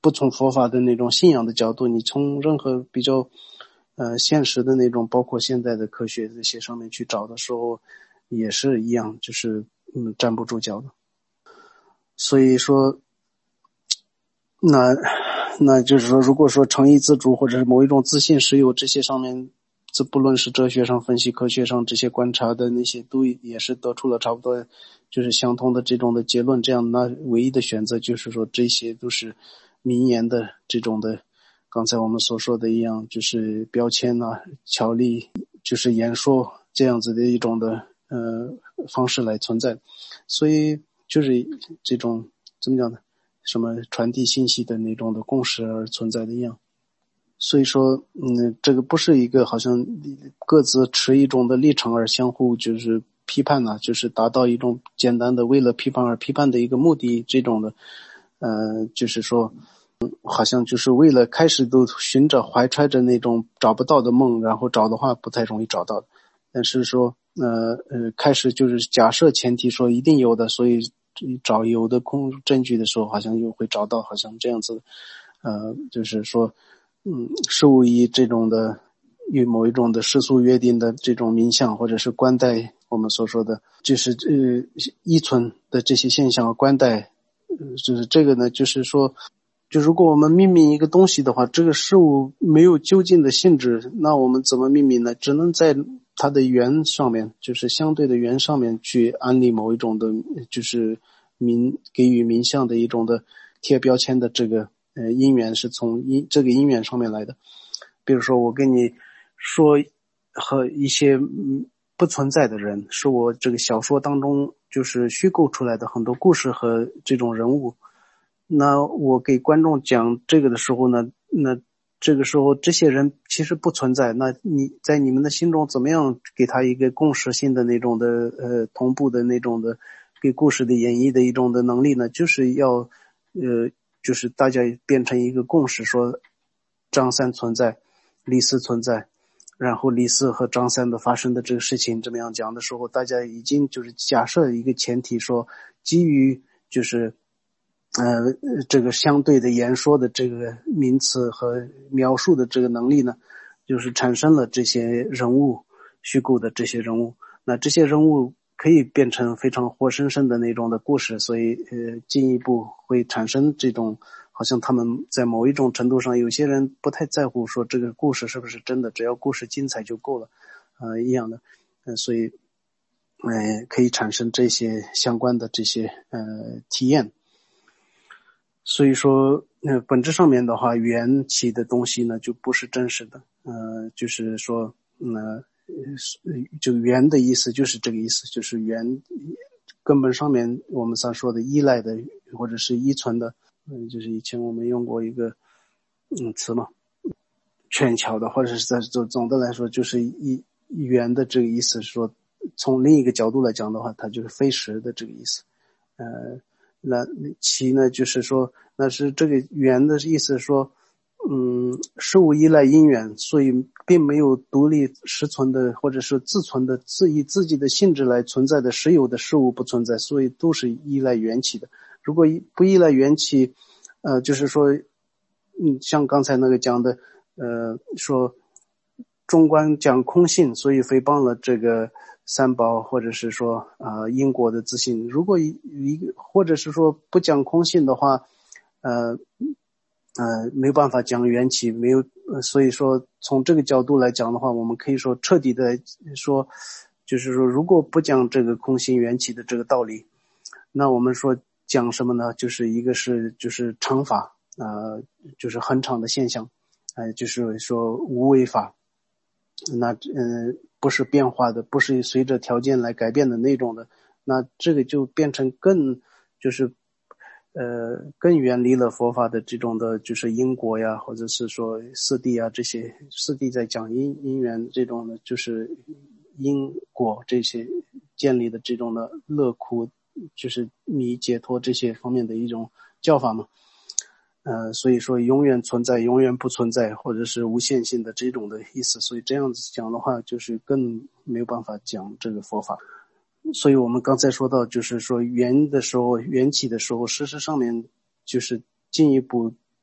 不从佛法的那种信仰的角度，你从任何比较呃现实的那种，包括现在的科学这些上面去找的时候，也是一样，就是嗯站不住脚的。所以说，那那就是说，如果说诚意自主或者是某一种自信实有这些上面，这不论是哲学上、分析科学上这些观察的那些，都也是得出了差不多就是相同的这种的结论。这样，那唯一的选择就是说，这些都是名言的这种的，刚才我们所说的一样，就是标签啊、条例，就是言说这样子的一种的呃方式来存在。所以就是这种怎么讲呢？什么传递信息的那种的共识而存在的一样。所以说嗯，这个不是一个好像各自持一种的立场而相互就是批判呢、啊，就是达到一种简单的为了批判而批判的一个目的，这种的呃，就是说好像就是为了开始都寻着怀揣着那种找不到的梦，然后找的话不太容易找到的。但是说呃呃，开始就是假设前提说一定有的，所以找有的空证据的时候，好像又会找到，好像这样子，呃，就是说，嗯，事物以这种的与某一种的世俗约定的这种名相，或者是观待我们所说的，就是呃依存的这些现象观待，呃，就是这个呢，就是说。就如果我们命名一个东西的话，这个事物没有究竟的性质，那我们怎么命名呢？只能在它的源上面，就是相对的源上面去安利某一种的，就是名给予名相的一种的贴标签的这个呃因缘是从因这个因缘上面来的。比如说我跟你说和一些不存在的人，是我这个小说当中就是虚构出来的很多故事和这种人物。那我给观众讲这个的时候呢，那这个时候这些人其实不存在，那你在你们的心中怎么样给他一个共识性的那种的呃同步的那种的给故事的演绎的一种的能力呢？就是要呃就是大家变成一个共识，说张三存在，李四存在，然后李四和张三的发生的这个事情怎么样讲的时候，大家已经就是假设一个前提，说基于就是呃，这个相对的言说的这个名词和描述的这个能力呢，就是产生了这些人物虚构的这些人物，那这些人物可以变成非常活生生的那种的故事，所以呃，进一步会产生这种好像他们在某一种程度上，有些人不太在乎说这个故事是不是真的，只要故事精彩就够了，呃，一样的，呃，所以呃，可以产生这些相关的这些呃体验。所以说呃本质上面的话，缘起的东西呢就不是真实的，呃就是说呃就缘的意思就是这个意思，就是缘根本上面我们所说的依赖的或者是依存的，嗯、呃、就是以前我们用过一个嗯词嘛，劝巧的，或者是在总总的来说就是一缘的这个意思，说从另一个角度来讲的话，它就是非实的这个意思。呃那其呢就是说，那是这个缘的意思说，嗯，事物依赖因缘，所以并没有独立实存的或者是自存的自以自己的性质来存在的实有的事物不存在，所以都是依赖缘起的。如果不依赖缘起，呃就是说嗯，像刚才那个讲的呃说中观讲空性，所以诽谤了这个三宝，或者是说呃因果的自信。如果一一个或者是说不讲空性的话，呃呃没有办法讲缘起，没有、呃、所以说从这个角度来讲的话，我们可以说彻底的说，就是说如果不讲这个空性缘起的这个道理，那我们说讲什么呢？就是一个是就是常法，呃就是恒常的现象，呃就是说无为法。那嗯、呃，不是变化的，不是随着条件来改变的那种的，那这个就变成更就是呃更远离了佛法的这种的就是因果呀，或者是说四谛啊，这些四谛在讲因因缘这种的，就是因果这些建立的这种的乐苦就是迷解脱这些方面的一种教法嘛。呃，所以说永远存在，永远不存在，或者是无限性的这种的意思。所以这样子讲的话，就是更没有办法讲这个佛法。所以我们刚才说到，就是说缘的时候，缘起的时候，事实上面就是进一步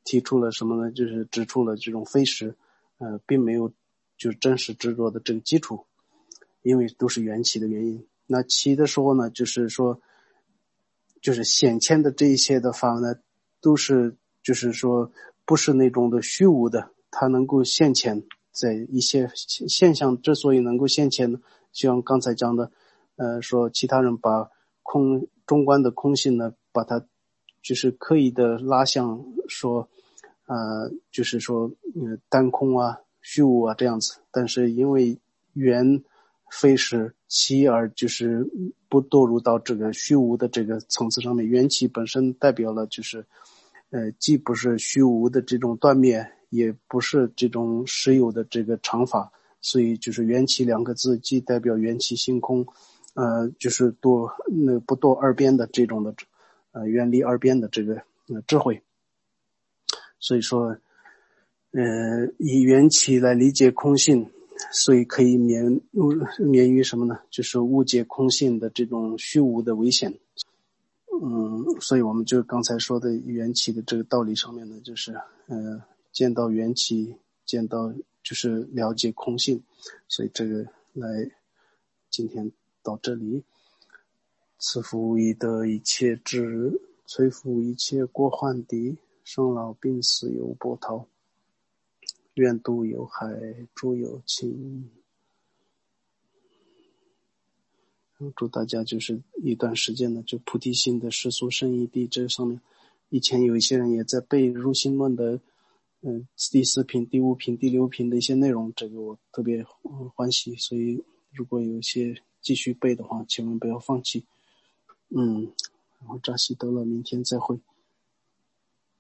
提出了什么呢？就是指出了这种非识，呃，并没有就是真实执着的这个基础，因为都是缘起的原因。那起的时候呢，就是说，就是显现的这一些的法呢，都是就是说不是那种的虚无的，它能够现前，在一些现象之所以能够现前呢，就像刚才讲的，呃，说其他人把空中观的空性呢，把它就是刻意的拉向说，呃，就是说，呃，单空啊、虚无啊这样子，但是因为缘非是起而就是不堕入到这个虚无的这个层次上面，缘起本身代表了就是呃，既不是虚无的这种断灭，也不是这种实有的这个常法，所以就是缘起两个字既代表缘起性空，呃，就是堕那不堕二边的这种的呃远离二边的这个呃智慧。所以说呃以缘起来理解空性，所以可以免免于什么呢？就是误解空性的这种虚无的危险。嗯，所以我们就刚才说的缘起的这个道理上面呢，就是呃见到缘起，见到就是了解空性，所以这个来今天到这里。此复以得一切智，摧伏一切过患敌，生老病死有波涛，愿度有害诸有情。祝大家就是一段时间呢，就菩提心的世俗圣义地这上面，以前有一些人也在背入心论的嗯、呃、第四品、第五品、第六品的一些内容，这个我特别、呃、欢喜，所以如果有一些继续背的话，千万不要放弃。嗯，然后扎西德勒，明天再会。